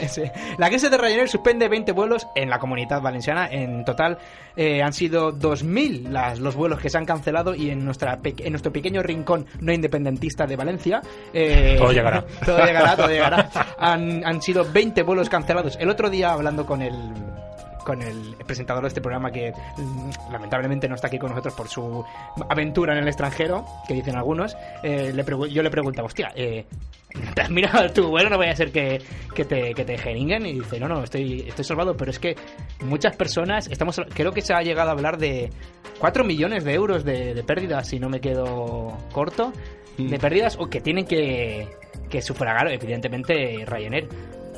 A: La crisis de Ryanair suspende 20 vuelos en la Comunitat Valenciana. En total han sido 2.000 los vuelos que se han cancelado y en nuestro pequeño rincón no independentista de Valencia...
B: todo llegará.
A: Todo llegará. Han sido 20 vuelos cancelados. El otro día, hablando con el presentador de este programa, que lamentablemente no está aquí con nosotros por su aventura en el extranjero, que dicen algunos, yo le preguntaba, hostia, ¿te has mirado tu vuelo? No vaya a ser que te jeringuen. Y dice, no, estoy salvado, pero es que muchas personas, creo que se ha llegado a hablar de 4 millones de euros de pérdidas, si no me quedo corto, de pérdidas, o que tienen que sufragar, evidentemente, Ryanair.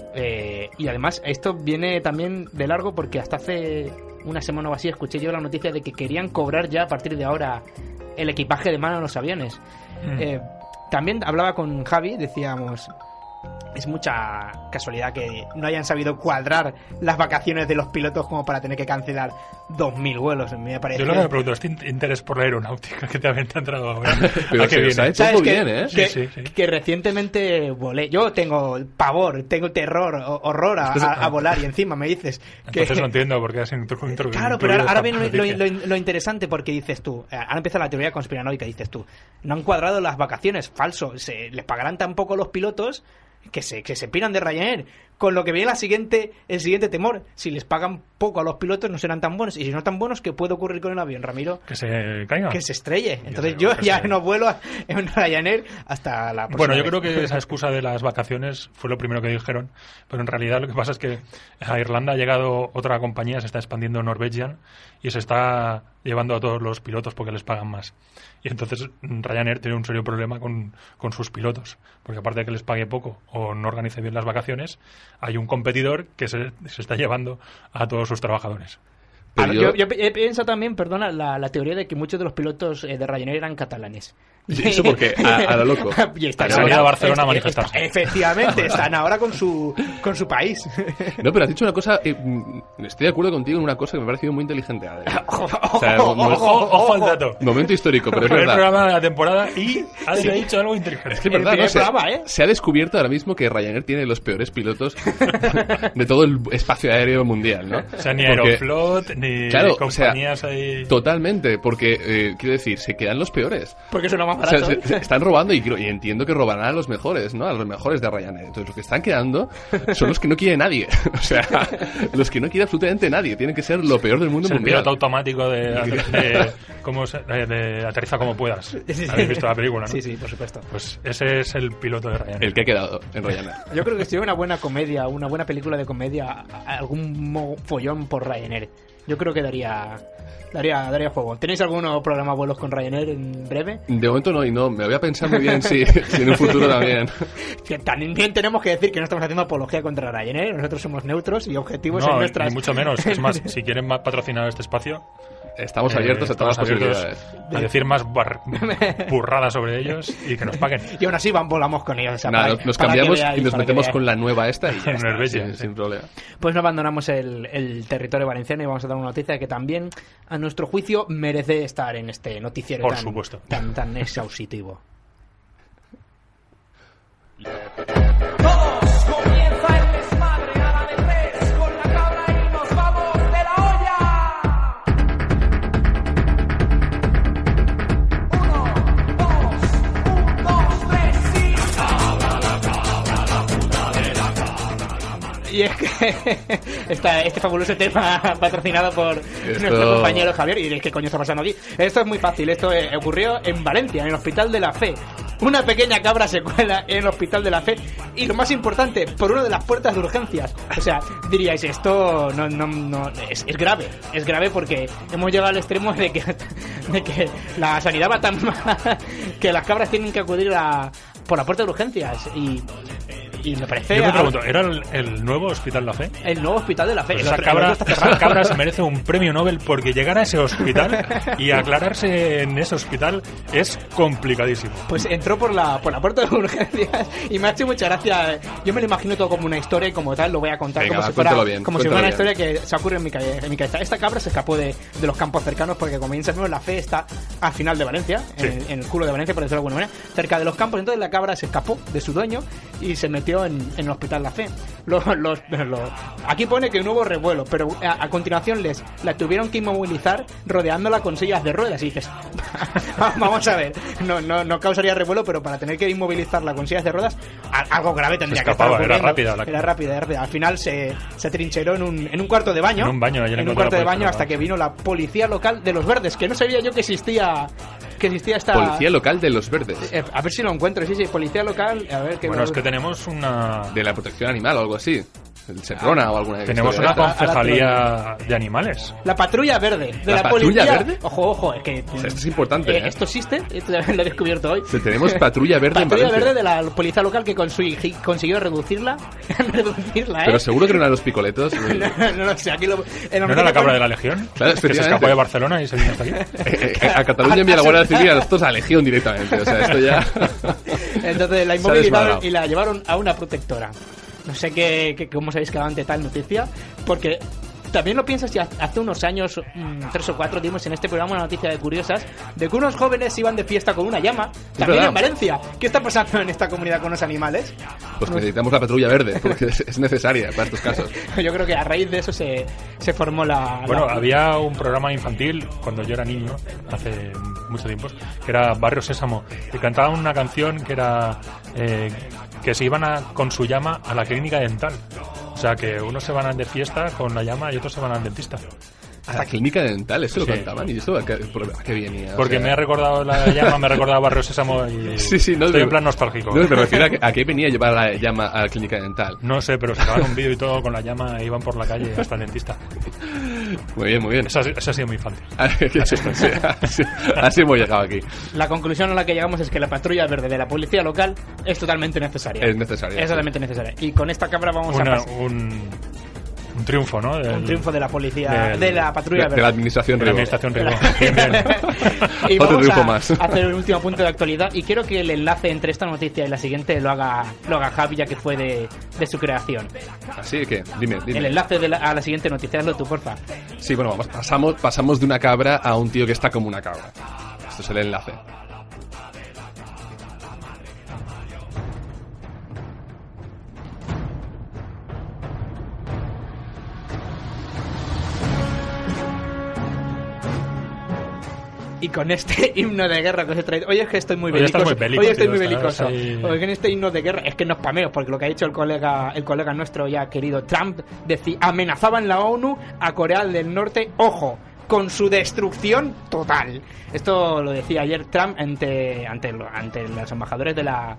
A: Y además esto viene también de largo porque hasta hace una semana o así escuché yo la noticia de que querían cobrar ya a partir de ahora el equipaje de mano en los aviones. También hablaba con Javi, decíamos, es mucha casualidad que no hayan sabido cuadrar las vacaciones de los pilotos como para tener que cancelar 2.000 vuelos. Me parece.
B: Yo lo que me pregunto, este interés por la aeronáutica que te ha entrado ahora.
C: Pero que viene.
A: ¿Sabes
C: bien, ¿eh?
A: Que recientemente volé. Yo tengo pavor, tengo terror, horror a volar, y encima me dices que...
B: Entonces no entiendo por qué has introducido.
A: Claro, pero ahora viene lo interesante, porque dices tú, ahora empieza la teoría conspiranoica, dices tú, no han cuadrado las vacaciones, falso, les pagarán tan poco los pilotos que se piran de Ryanair, con lo que viene el siguiente temor: si les pagan poco a los pilotos no serán tan buenos, y si no tan buenos, ¿qué puede ocurrir con el avión, Ramiro?
B: Que se caiga,
A: que se estrelle. Entonces yo ya no vuelo en Ryanair hasta la próxima
B: Bueno, yo
A: vez.
B: creo que esa excusa de las vacaciones fue lo primero que dijeron, pero en realidad lo que pasa es que a Irlanda ha llegado otra compañía, se está expandiendo Norwegian, y se está llevando a todos los pilotos porque les pagan más. Y entonces Ryanair tiene un serio problema con sus pilotos, porque aparte de que les pague poco o no organice bien las vacaciones, hay un competidor que se está llevando a todos sus trabajadores.
C: Pero
A: Yo pienso también, perdona, la teoría de que muchos de los pilotos de Ryanair eran catalanes.
C: Eso porque a lo loco.
A: Y están
B: Han ido a Barcelona a manifestarse.
A: Efectivamente, están ahora con su país.
C: No, pero has dicho una cosa, estoy de acuerdo contigo en una cosa que me ha parecido muy inteligente, Adrián. O sea,
B: Ojo al dato.
C: momento histórico, pero es
B: Primer
C: verdad.
B: programa de la temporada y ha dicho algo inteligente.
C: Es que es verdad,
A: El
C: ¿no?
A: primer programa,
C: Se ha descubierto ahora mismo que Ryanair tiene los peores pilotos de todo el espacio aéreo mundial, ¿no?
B: O sea, ni
C: Porque-
B: Aeroflot, ni
C: Claro,
B: compañías ahí...
C: Totalmente, porque, quiero decir, se quedan los peores.
A: Porque suena más
C: O sea,
A: barato.
C: se están robando y entiendo que robarán a los mejores, ¿no? A los mejores de Ryanair. Entonces, los que están quedando son los que no quiere nadie. O sea, los que no quiere absolutamente nadie. Tienen que ser lo peor del mundo
B: Es el
C: mundial.
B: piloto automático de aterriza como puedas. ¿Habéis visto la película, no?
A: Sí, sí, por supuesto.
B: Pues ese es el piloto de Ryanair.
C: El que ha quedado en Ryanair.
A: Yo creo que si hubiera una buena comedia, una buena película de comedia, algún follón por Ryanair, yo creo que daría juego. ¿Tenéis algún programa vuelos con Ryanair en breve?
C: De momento no, y no. Me voy a pensar muy bien si en un futuro también.
A: Que también tenemos que decir que no estamos haciendo apología contra Ryanair, nosotros somos neutros y objetivos en
B: No,
A: nuestras...
B: ni mucho menos. Es más, si quieren patrocinar este espacio...
C: Estamos abiertos a todas las
B: estamos abiertos
C: posibilidades.
B: a decir más burradas sobre ellos y que nos paguen.
A: Y aún así volamos con ellos. O sea,
C: Nada,
A: para-
C: nos
A: para que
C: cambiamos
A: veáis,
C: y nos
A: para que
C: metemos
A: veáis.
C: con la nueva esta y ya está,
B: Norvegia, sí.
C: sin problema.
A: Pues no abandonamos el territorio valenciano y vamos a dar una noticia que también, a nuestro juicio, merece estar en este noticiero
B: Por supuesto.
A: tan exhaustivo.
D: Todos comienza el desmadre a la de tres con la cabra y nos vamos de la olla. 1, 2, 3 y...
A: Y es que este fabuloso tema patrocinado por nuestro compañero Javier. Y diréis, ¿qué coño está pasando aquí? Esto es muy fácil. Esto ocurrió en Valencia, en el Hospital de la Fe. Una pequeña cabra se cuela en el Hospital de la Fe. Y lo más importante, por una de las puertas de urgencias. O sea, diríais, esto no es grave. Es grave porque hemos llegado al extremo de que la sanidad va tan mal que las cabras tienen que acudir por la puerta de urgencias. Y me parece...
B: Yo me pregunto, ¿era el nuevo Hospital La Fe?
A: El nuevo Hospital de la Fe.
B: Pues
A: El
B: esa
A: otro está cerrado.
B: cabra se merece un premio Nobel porque llegar a ese hospital y aclararse en ese hospital es complicadísimo.
A: Pues entró por la puerta de urgencias y me ha hecho mucha gracia. Yo me lo imagino todo como una historia y como tal lo voy a contar.
C: Venga,
A: como
C: va,
A: si fuera,
C: cuéntalo bien,
A: como si fuera una
C: cuéntalo
A: historia que se ocurre en mi cabeza. Esta cabra se escapó de los campos cercanos porque, como bien sabemos, la Fe está al final de Valencia, en el culo de Valencia, por decirlo de alguna manera, cerca de los campos. Entonces la cabra se escapó de su dueño y se metió en el Hospital La Fe. Aquí pone que no hubo revuelo, pero a continuación la tuvieron que inmovilizar rodeándola con sillas de ruedas. Y dices, vamos a ver, no causaría revuelo, pero para tener que inmovilizarla con sillas de ruedas, algo grave tendría que estar
B: escapaba, era
A: ocurriendo.
B: rápida
A: Era rápida. Al final se trincheró en un cuarto de baño.
B: En un baño, ayer
A: en un
B: encontré
A: cuarto de
B: la
A: baño
B: policía
A: hasta
B: local.
A: que vino la policía local de Los Verdes, que no sabía yo que existía esta...
C: Policía local de Los Verdes.
A: A ver si lo encuentro, sí, policía local, a ver qué...
B: Bueno, es que tenemos una...
C: De la protección animal o algo así. El Seprona o alguna
B: Tenemos
C: historia
B: una
C: de esta.
B: concejalía de animales.
A: La patrulla verde de
C: ¿La
A: la
C: patrulla
A: policía.
C: verde?
A: Ojo, es que
C: O sea, esto es importante, ¿eh?
A: esto existe, esto lo he descubierto hoy.
C: Tenemos patrulla verde en
A: Patrulla
C: Valencia.
A: verde de la policía local que consiguió reducirla,
C: Pero seguro que no eran los picoletos.
A: no lo sé, aquí lo...
B: ¿No era la cabra de la Legión?
C: Claro,
B: Que se
C: efectivamente.
B: escapó de Barcelona y se vino hasta aquí.
C: A Cataluña envía la Guardia Civil y a nosotros a Legión directamente. O sea, esto ya...
A: Entonces la
C: Se ha
A: inmovilizaron
C: desmadrado.
A: y la llevaron a una protectora. No sé cómo sabéis quedado ante tal noticia, porque también lo piensas, ya hace unos años, 3 o 4, dimos en este programa una noticia de curiosas de que unos jóvenes iban de fiesta con una llama, también
C: verdad.
A: en Valencia. ¿Qué está pasando en esta comunidad con los animales?
C: Pues necesitamos la patrulla verde, porque es necesaria para estos casos.
A: Yo creo que a raíz de eso se formó la...
B: Bueno, había un programa infantil cuando yo era niño, hace mucho tiempo, que era Barrio Sésamo, y cantaban una canción que era que se iban con su llama a la clínica dental. O sea, que unos se van de fiesta con la llama y otros se van al dentista.
C: A la clínica dental, eso
B: Sí.
C: lo contaban. ¿Y esto a qué venía? O
B: Porque
C: sea,
B: me ha recordado la llama, me ha recordado Barrio Sésamo y
C: Sí, no,
B: estoy en plan nostálgico.
C: No, me refiero a qué venía llevar la llama a la clínica dental.
B: No sé, pero sacaban un vídeo y todo con la llama e iban por la calle hasta el dentista.
C: Muy bien, muy bien.
B: Esa ha sido muy infantil.
C: Así hemos llegado aquí.
A: La conclusión a la que llegamos es que la patrulla verde de la policía local es totalmente necesaria.
C: Es necesaria.
A: Es totalmente necesaria. Y con esta cabra vamos a pasar.
B: Un triunfo, ¿no?
A: Un triunfo de la policía, de la patrulla
C: de la administración
B: de la
C: Ribó.
B: administración Ribó. Bien, bien.
A: Y
C: Otro
A: vamos
C: triunfo
A: a
C: más.
A: hacer el último punto de actualidad y quiero que el enlace entre esta noticia y la siguiente lo haga Javi, ya que fue de su creación.
C: Así que, dime.
A: El enlace a la siguiente noticia, hazlo tú, porfa.
C: Sí, bueno, pasamos de una cabra a un tío que está como una cabra. Esto es el enlace.
A: Y con este himno de guerra que os he traído... Hoy es que estoy muy
B: Hoy estás
A: belicoso.
B: muy bélico,
A: Hoy estoy
B: tío,
A: muy
B: estás
A: belicoso.
B: ahí.
A: Hoy en este himno de guerra es que no spameo, porque lo que ha dicho el colega nuestro ya querido Trump, amenazaba en la ONU a Corea del Norte, ojo, con su destrucción total. Esto lo decía ayer Trump ante los embajadores de la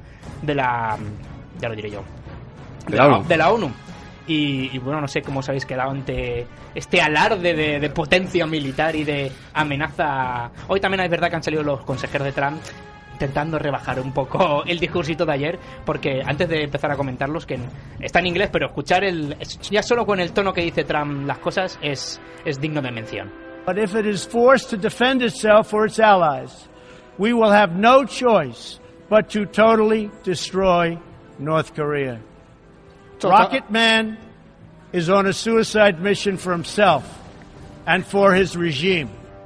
A: ya lo diré yo. De la ONU. Y bueno, no sé cómo os habéis quedado ante este alarde de potencia militar y de amenaza. Hoy también es verdad que han salido los consejeros de Trump intentando rebajar un poco el discursito de ayer, porque antes de empezar a comentarlos, que está en inglés, pero escuchar ya solo con el tono que dice Trump las cosas es digno de mención.
I: But if it is forced to defend itself or its allies, we will have no choice but to totally destroy North Korea. Rocket Man is on a suicide mission for himself and for his regime.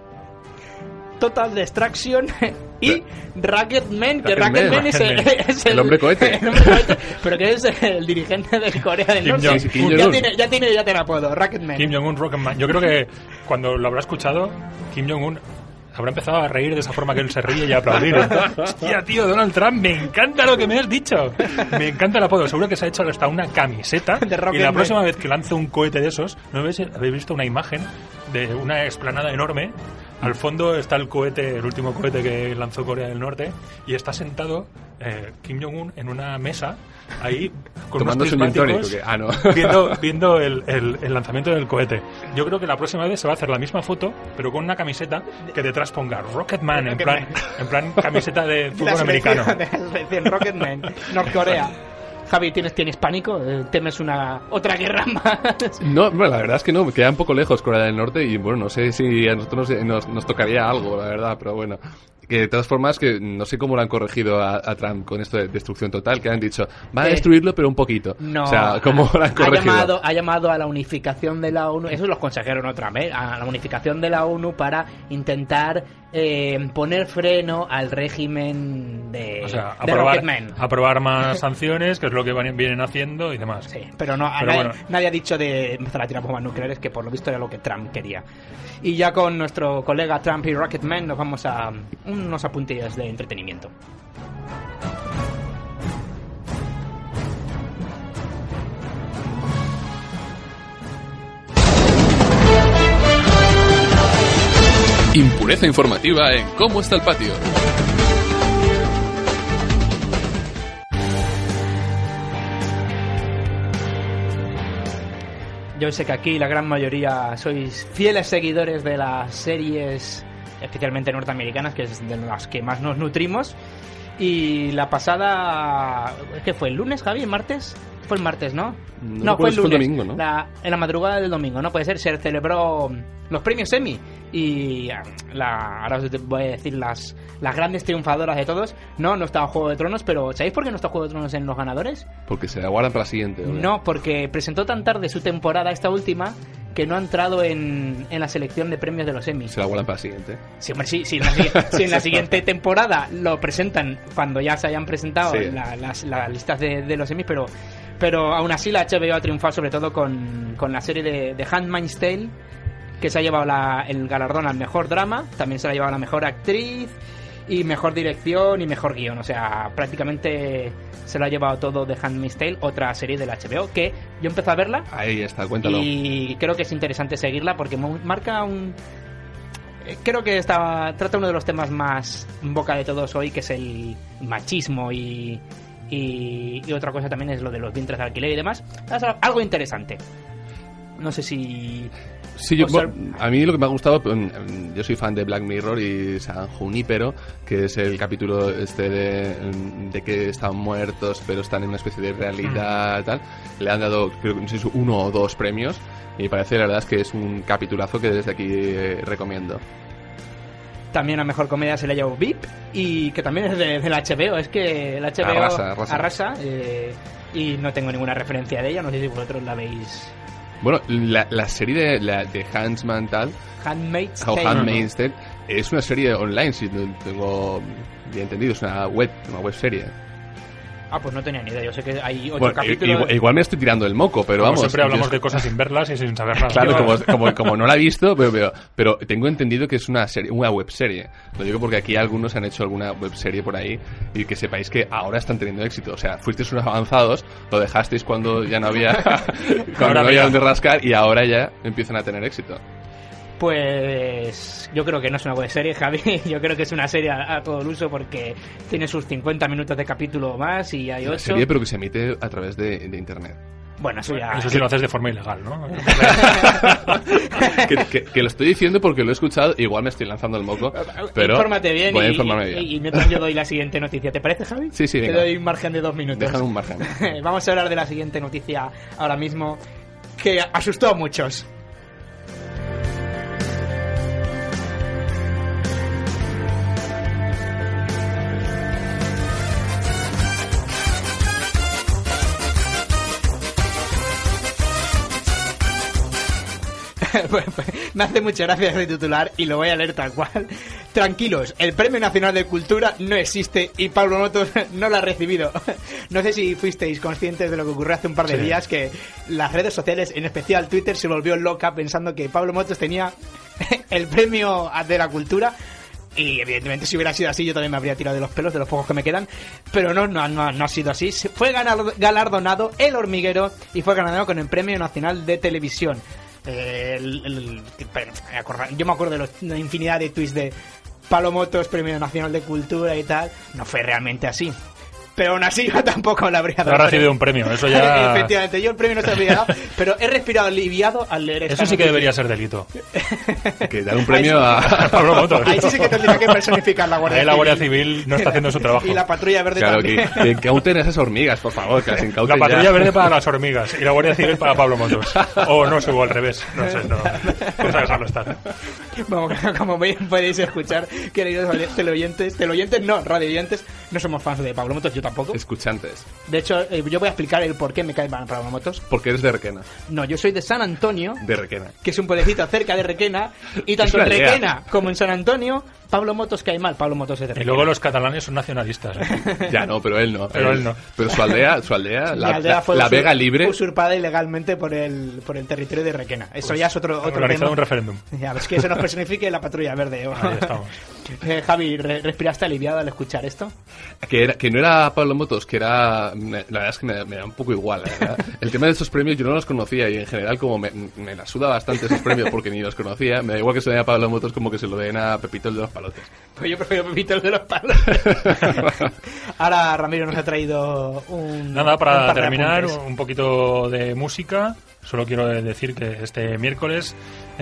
A: Total Destruction y Rocket Man, que
C: Rocket
A: Rocket Man es
C: el hombre cohete.
A: el hombre cohete, pero que es el dirigente de Corea del
B: Kim
A: Norte.
B: Jong-un.
A: Ya tiene apodo, Rocket Man.
B: Kim Jong-un, Rocket Man. Yo creo que cuando lo habrá escuchado, Kim Jong-un habrá empezado a reír de esa forma que él se ríe y a aplaudir. Hostia, tío, Donald Trump, me encanta lo que me has dicho. Me encanta el apodo. Seguro que se ha hecho hasta una camiseta.
A: De Rocket
B: Y la
A: Man.
B: próxima vez que lance un cohete de esos, ¿no habéis visto una imagen de una explanada enorme? Al fondo está el cohete, el último cohete que lanzó Corea del Norte, y está sentado Kim Jong-un en una mesa, ahí, con unos
C: Tomándose un gin tonic,
B: prismáticos,
C: ¿o qué?
B: viendo el lanzamiento del cohete. Yo creo que la próxima vez se va a hacer la misma foto, pero con una camiseta que detrás ponga Rocket Man, en plan camiseta de fútbol americano.
A: De la selección Rocket Man, Norcorea. Javi, ¿tienes pánico? ¿Temes otra guerra más?
C: No, bueno, la verdad es que no, me queda un poco lejos Corea del Norte y bueno, no sé si a nosotros nos tocaría algo, la verdad, pero bueno. Que de todas formas, que no sé cómo lo han corregido a Trump con esto de destrucción total, que han dicho, va a destruirlo pero un poquito.
A: No,
C: o sea, ¿cómo lo han corregido?
A: Ha llamado a la unificación de la ONU, eso los consejeros no Trump, a la unificación de la ONU para intentar poner freno al régimen de,
B: O sea,
A: de Rocket Man.
B: aprobar más sanciones, que es lo que vienen haciendo y demás.
A: Sí, pero no, nadie ha dicho de empezar a tirar bombas nucleares, que por lo visto era lo que Trump quería. Y ya con nuestro colega Trump y Rocket Man nos vamos a unos apuntillas de entretenimiento.
C: Impureza informativa en ¿Cómo está el patio?
A: Yo sé que aquí la gran mayoría sois fieles seguidores de las series, especialmente norteamericanas, que es de las que más nos nutrimos. Y la pasada... ¿Qué fue? ¿El lunes, Javi? ¿El martes? Fue el martes, ¿no? No, fue el lunes.
C: Domingo, ¿no?
A: En la madrugada del domingo, ¿no? Puede ser. Se celebró los premios Emmy. Y ahora os voy a decir las grandes triunfadoras de todos. No estaba Juego de Tronos, pero ¿sabéis por qué no está Juego de Tronos en los ganadores?
C: Porque se la guardan para la siguiente. ¿o
A: No, porque presentó tan tarde su temporada, esta última, que no ha entrado en la selección de premios de los Emmy.
C: Se la guardan para la siguiente.
A: Sí, hombre, sí, si en la siguiente temporada lo presentan cuando ya se hayan presentado
C: Sí.
A: las listas de los Emmy, pero aún así la HBO ha triunfado sobre todo con la serie de Handmaid's Tale, que se ha llevado el galardón al mejor drama, también se la ha llevado la mejor actriz y mejor dirección y mejor guión. O sea, prácticamente se lo ha llevado todo de Handmaid's Tale, otra serie de la HBO que yo empecé a verla.
C: Ahí está, cuéntalo.
A: Y creo que es interesante seguirla porque marca creo que trata uno de los temas más en boca de todos hoy, que es el machismo y otra cosa también es lo de los vientres de alquiler y demás. Es algo interesante. No sé si
C: Sí, a mí lo que me ha gustado, yo soy fan de Black Mirror y San Junípero, que es el capítulo de que están muertos pero están en una especie de realidad tal. Le han dado, creo que no sé si 1 o 2 premios y me parece, la verdad es que es un capitulazo que desde aquí recomiendo.
A: También a mejor comedia se le ha llevado VIP y que también es del HBO. Es que el HBO arrasa y no tengo ninguna referencia de ella. No sé si vosotros la veis.
C: Bueno, la serie de Huntsman tal,
A: Handmaid's
C: Tale es una serie online, si no tengo bien entendido, es una web serie.
A: Ah, pues no tenía ni idea. Yo sé que hay 8 capítulos.
C: Igual me estoy tirando el moco, pero vamos.
B: Siempre hablamos de cosas sin verlas y sin saber nada.
C: Claro, como no la he visto, pero tengo entendido que es una web serie. Lo digo porque aquí algunos han hecho alguna web serie por ahí y que sepáis que ahora están teniendo éxito. O sea, fuisteis unos avanzados, lo dejasteis cuando ya no había cuando no había donde rascar y ahora ya empiezan a tener éxito.
A: Pues yo creo que no es una web serie, Javi. Yo creo que es una serie a todo el uso porque tiene sus 50 minutos de capítulo más y hay 8.
C: Una serie, pero que se emite a través de internet.
A: Bueno, eso ya...
B: Eso sí lo haces de forma ilegal, ¿no?
C: que lo estoy diciendo porque lo he escuchado, igual me estoy lanzando el moco, pero
A: infórmate bien,
C: voy a informarme bien.
A: Y mientras yo doy la siguiente noticia. ¿Te parece, Javi?
C: Sí,
A: Te doy un margen de 2 minutos.
C: Déjame un margen.
A: Vamos a hablar de la siguiente noticia ahora mismo que asustó a muchos. Me hace mucha gracia ese titular y lo voy a leer tal cual. Tranquilos, el Premio Nacional de Cultura no existe y Pablo Motos no lo ha recibido. No sé si fuisteis conscientes de lo que ocurrió hace un par de días, que las redes sociales, en especial Twitter, se volvió loca pensando que Pablo Motos tenía el Premio de la Cultura. Y evidentemente si hubiera sido así yo también me habría tirado de los pelos, de los pocos que me quedan. Pero no ha sido así. Fue galardonado El Hormiguero y fue galardonado con el Premio Nacional de Televisión. Yo me acuerdo de la infinidad de tweets de Pablo Motos, Premio Nacional de Cultura y tal. No fue realmente así. Pero aún así yo tampoco le habría dado.
B: No ha recibido un premio, eso ya...
A: Efectivamente, yo el premio no se lo habría dado, pero he respirado aliviado al leer esta
B: Eso sí que debería ser delito.
C: Que dar un premio a
B: Pablo Motos.
A: Ahí sí que tendría que personificar la Guardia Civil.
B: La Guardia Civil no está haciendo su trabajo.
A: Y la Patrulla Verde
C: claro,
A: también.
C: que incauten esas hormigas, por favor, que las incauten.
B: La Patrulla Verde para las hormigas y la Guardia Civil para Pablo Motos. O no, o al revés. No sé, no. Vamos a dejarlo estar.
A: Bueno, como podéis escuchar, queridos teleoyentes, no, radioyentes, no somos fans de Pablo Motos, yo tampoco.
C: Escuchantes.
A: De hecho, yo voy a explicar el por qué me cae Pablo Motos.
C: Porque eres de Requena.
A: No, yo soy de San Antonio.
C: De Requena.
A: Que es un pueblecito cerca de Requena. Y tanto en Requena como en San Antonio, Pablo Motos cae mal. Pablo Motos es de Requena.
B: Y luego los catalanes son nacionalistas.
C: Ya no, pero él no.
B: Pero él no.
C: Pero su aldea, la Vega Libre,
A: usurpada ilegalmente por el territorio de Requena. Eso pues ya es otro
B: organizado
A: tema.
B: Un referéndum.
A: Ya, es que eso nos personifique la Patrulla Verde.
B: Ahí estamos.
A: Javi, ¿respiraste aliviado al escuchar esto?
C: Que no era Pablo Motos, que era... La verdad es que me da un poco igual. El tema de estos premios yo no los conocía y en general como me la suda bastante esos premios porque ni los conocía, me da igual que se den a Pablo Motos como que se lo den a Pepito el de los Palotes.
A: Pues yo prefiero Pepito el de los Palotes. Ahora Ramiro nos ha traído
B: Nada, para terminar, un poquito de música. Solo quiero decir que este miércoles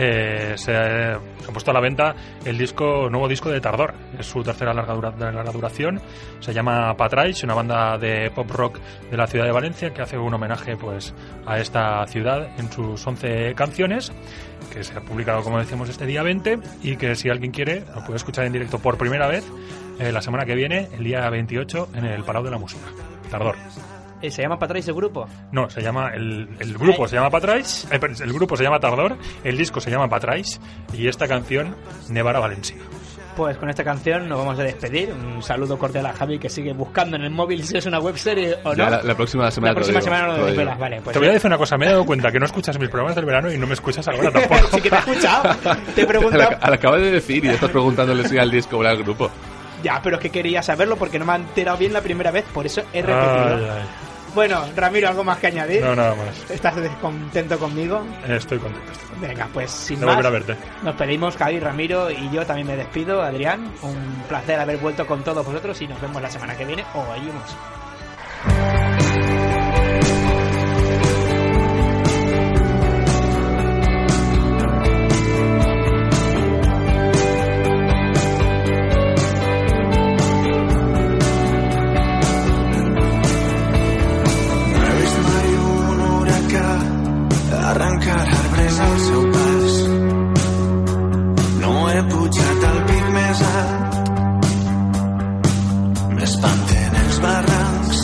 B: se ha puesto a la venta el nuevo disco de Tardor. Es su tercera larga duración. Se llama Patraix, una banda de pop rock de la ciudad de Valencia que hace un homenaje pues a esta ciudad en sus 11 canciones, que se ha publicado, como decíamos, este día 20 y que si alguien quiere lo puede escuchar en directo por primera vez la semana que viene, el día 28, en el Palau de la Música. Tardor.
A: ¿Se llama Patraix el grupo?
B: No, se llama el grupo se llama Patraix, el grupo se llama Tardor, el disco se llama Patraix y esta canción Nevar a Valencia.
A: Pues con esta canción nos vamos a despedir. Un saludo cordial a Javi, que sigue buscando en el móvil si es una webserie o no.
C: Ya la próxima semana.
A: La próxima semana lo desvelas, vale. Pues
B: te voy a decir una cosa, me he dado cuenta que no escuchas mis programas del verano y no me escuchas ahora tampoco.
A: Sí que te he escuchado. Te he preguntado.
C: Al acabo de decir y estás preguntándole si al disco o al grupo.
A: Ya, pero es que quería saberlo porque no me ha enterado bien la primera vez, por eso he repetido.
B: Ay.
A: Bueno, Ramiro, ¿algo más que añadir?
B: No, nada más.
A: ¿Estás contento conmigo?
B: Estoy contento.
A: Venga, pues sin
B: Debo
A: más,
B: volver a verte.
A: Nos pedimos, Javi, Ramiro y yo también me despido. Adrián, un placer haber vuelto con todos vosotros y nos vemos la semana que viene o oímos.
J: més alt, m'espanten els barrancs.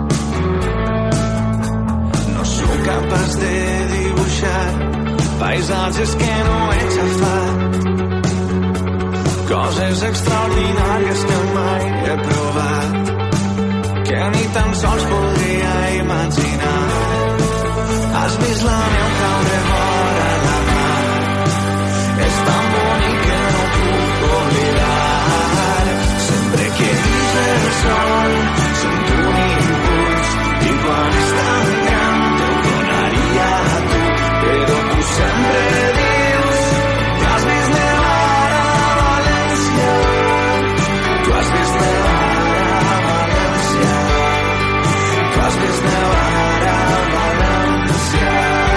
J: No sóc capaç de dibuixar paisatges que no he xafat, coses extraordinàries que mai he provat, que ni tan sols podria imaginar. Has vist la neu caure vora la mar, és tan bonic que no puc oblidar. Sempre que dins el sol sento un impuls, i quan és tan gran te'l donaria a tu, però tu sempre dius que has vist nevar a València, tu has vist nevar a València, tu has vist nevar a València.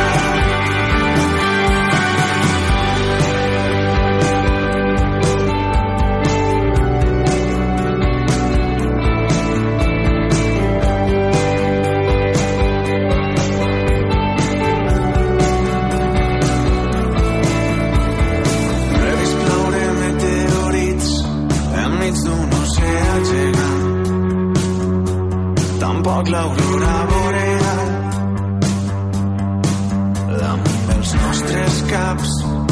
J: He vist ploure meteorits enmig d'un oceà gegant, tampoc l'aurora boreal damunt dels nostres caps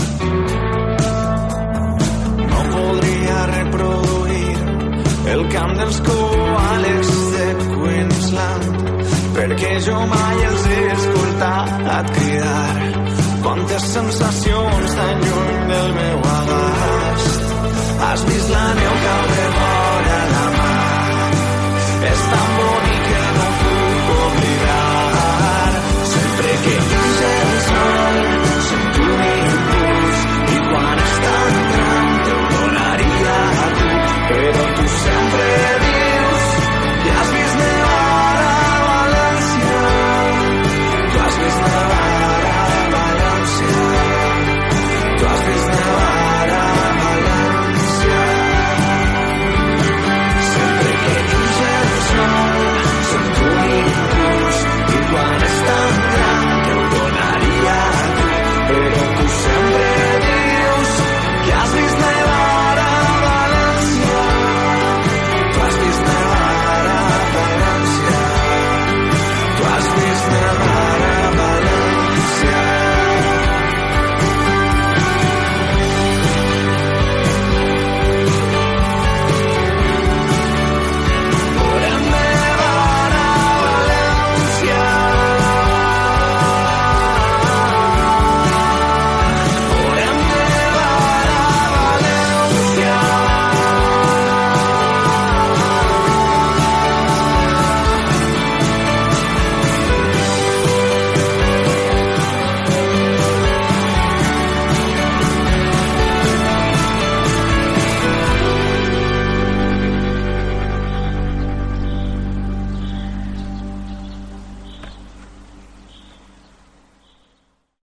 J: no podria reproduir el cant dels coales de Queensland, perquè jo mai els he escoltat cridar. Quantes sensacions tan lluny del meu abast. Has vist la neu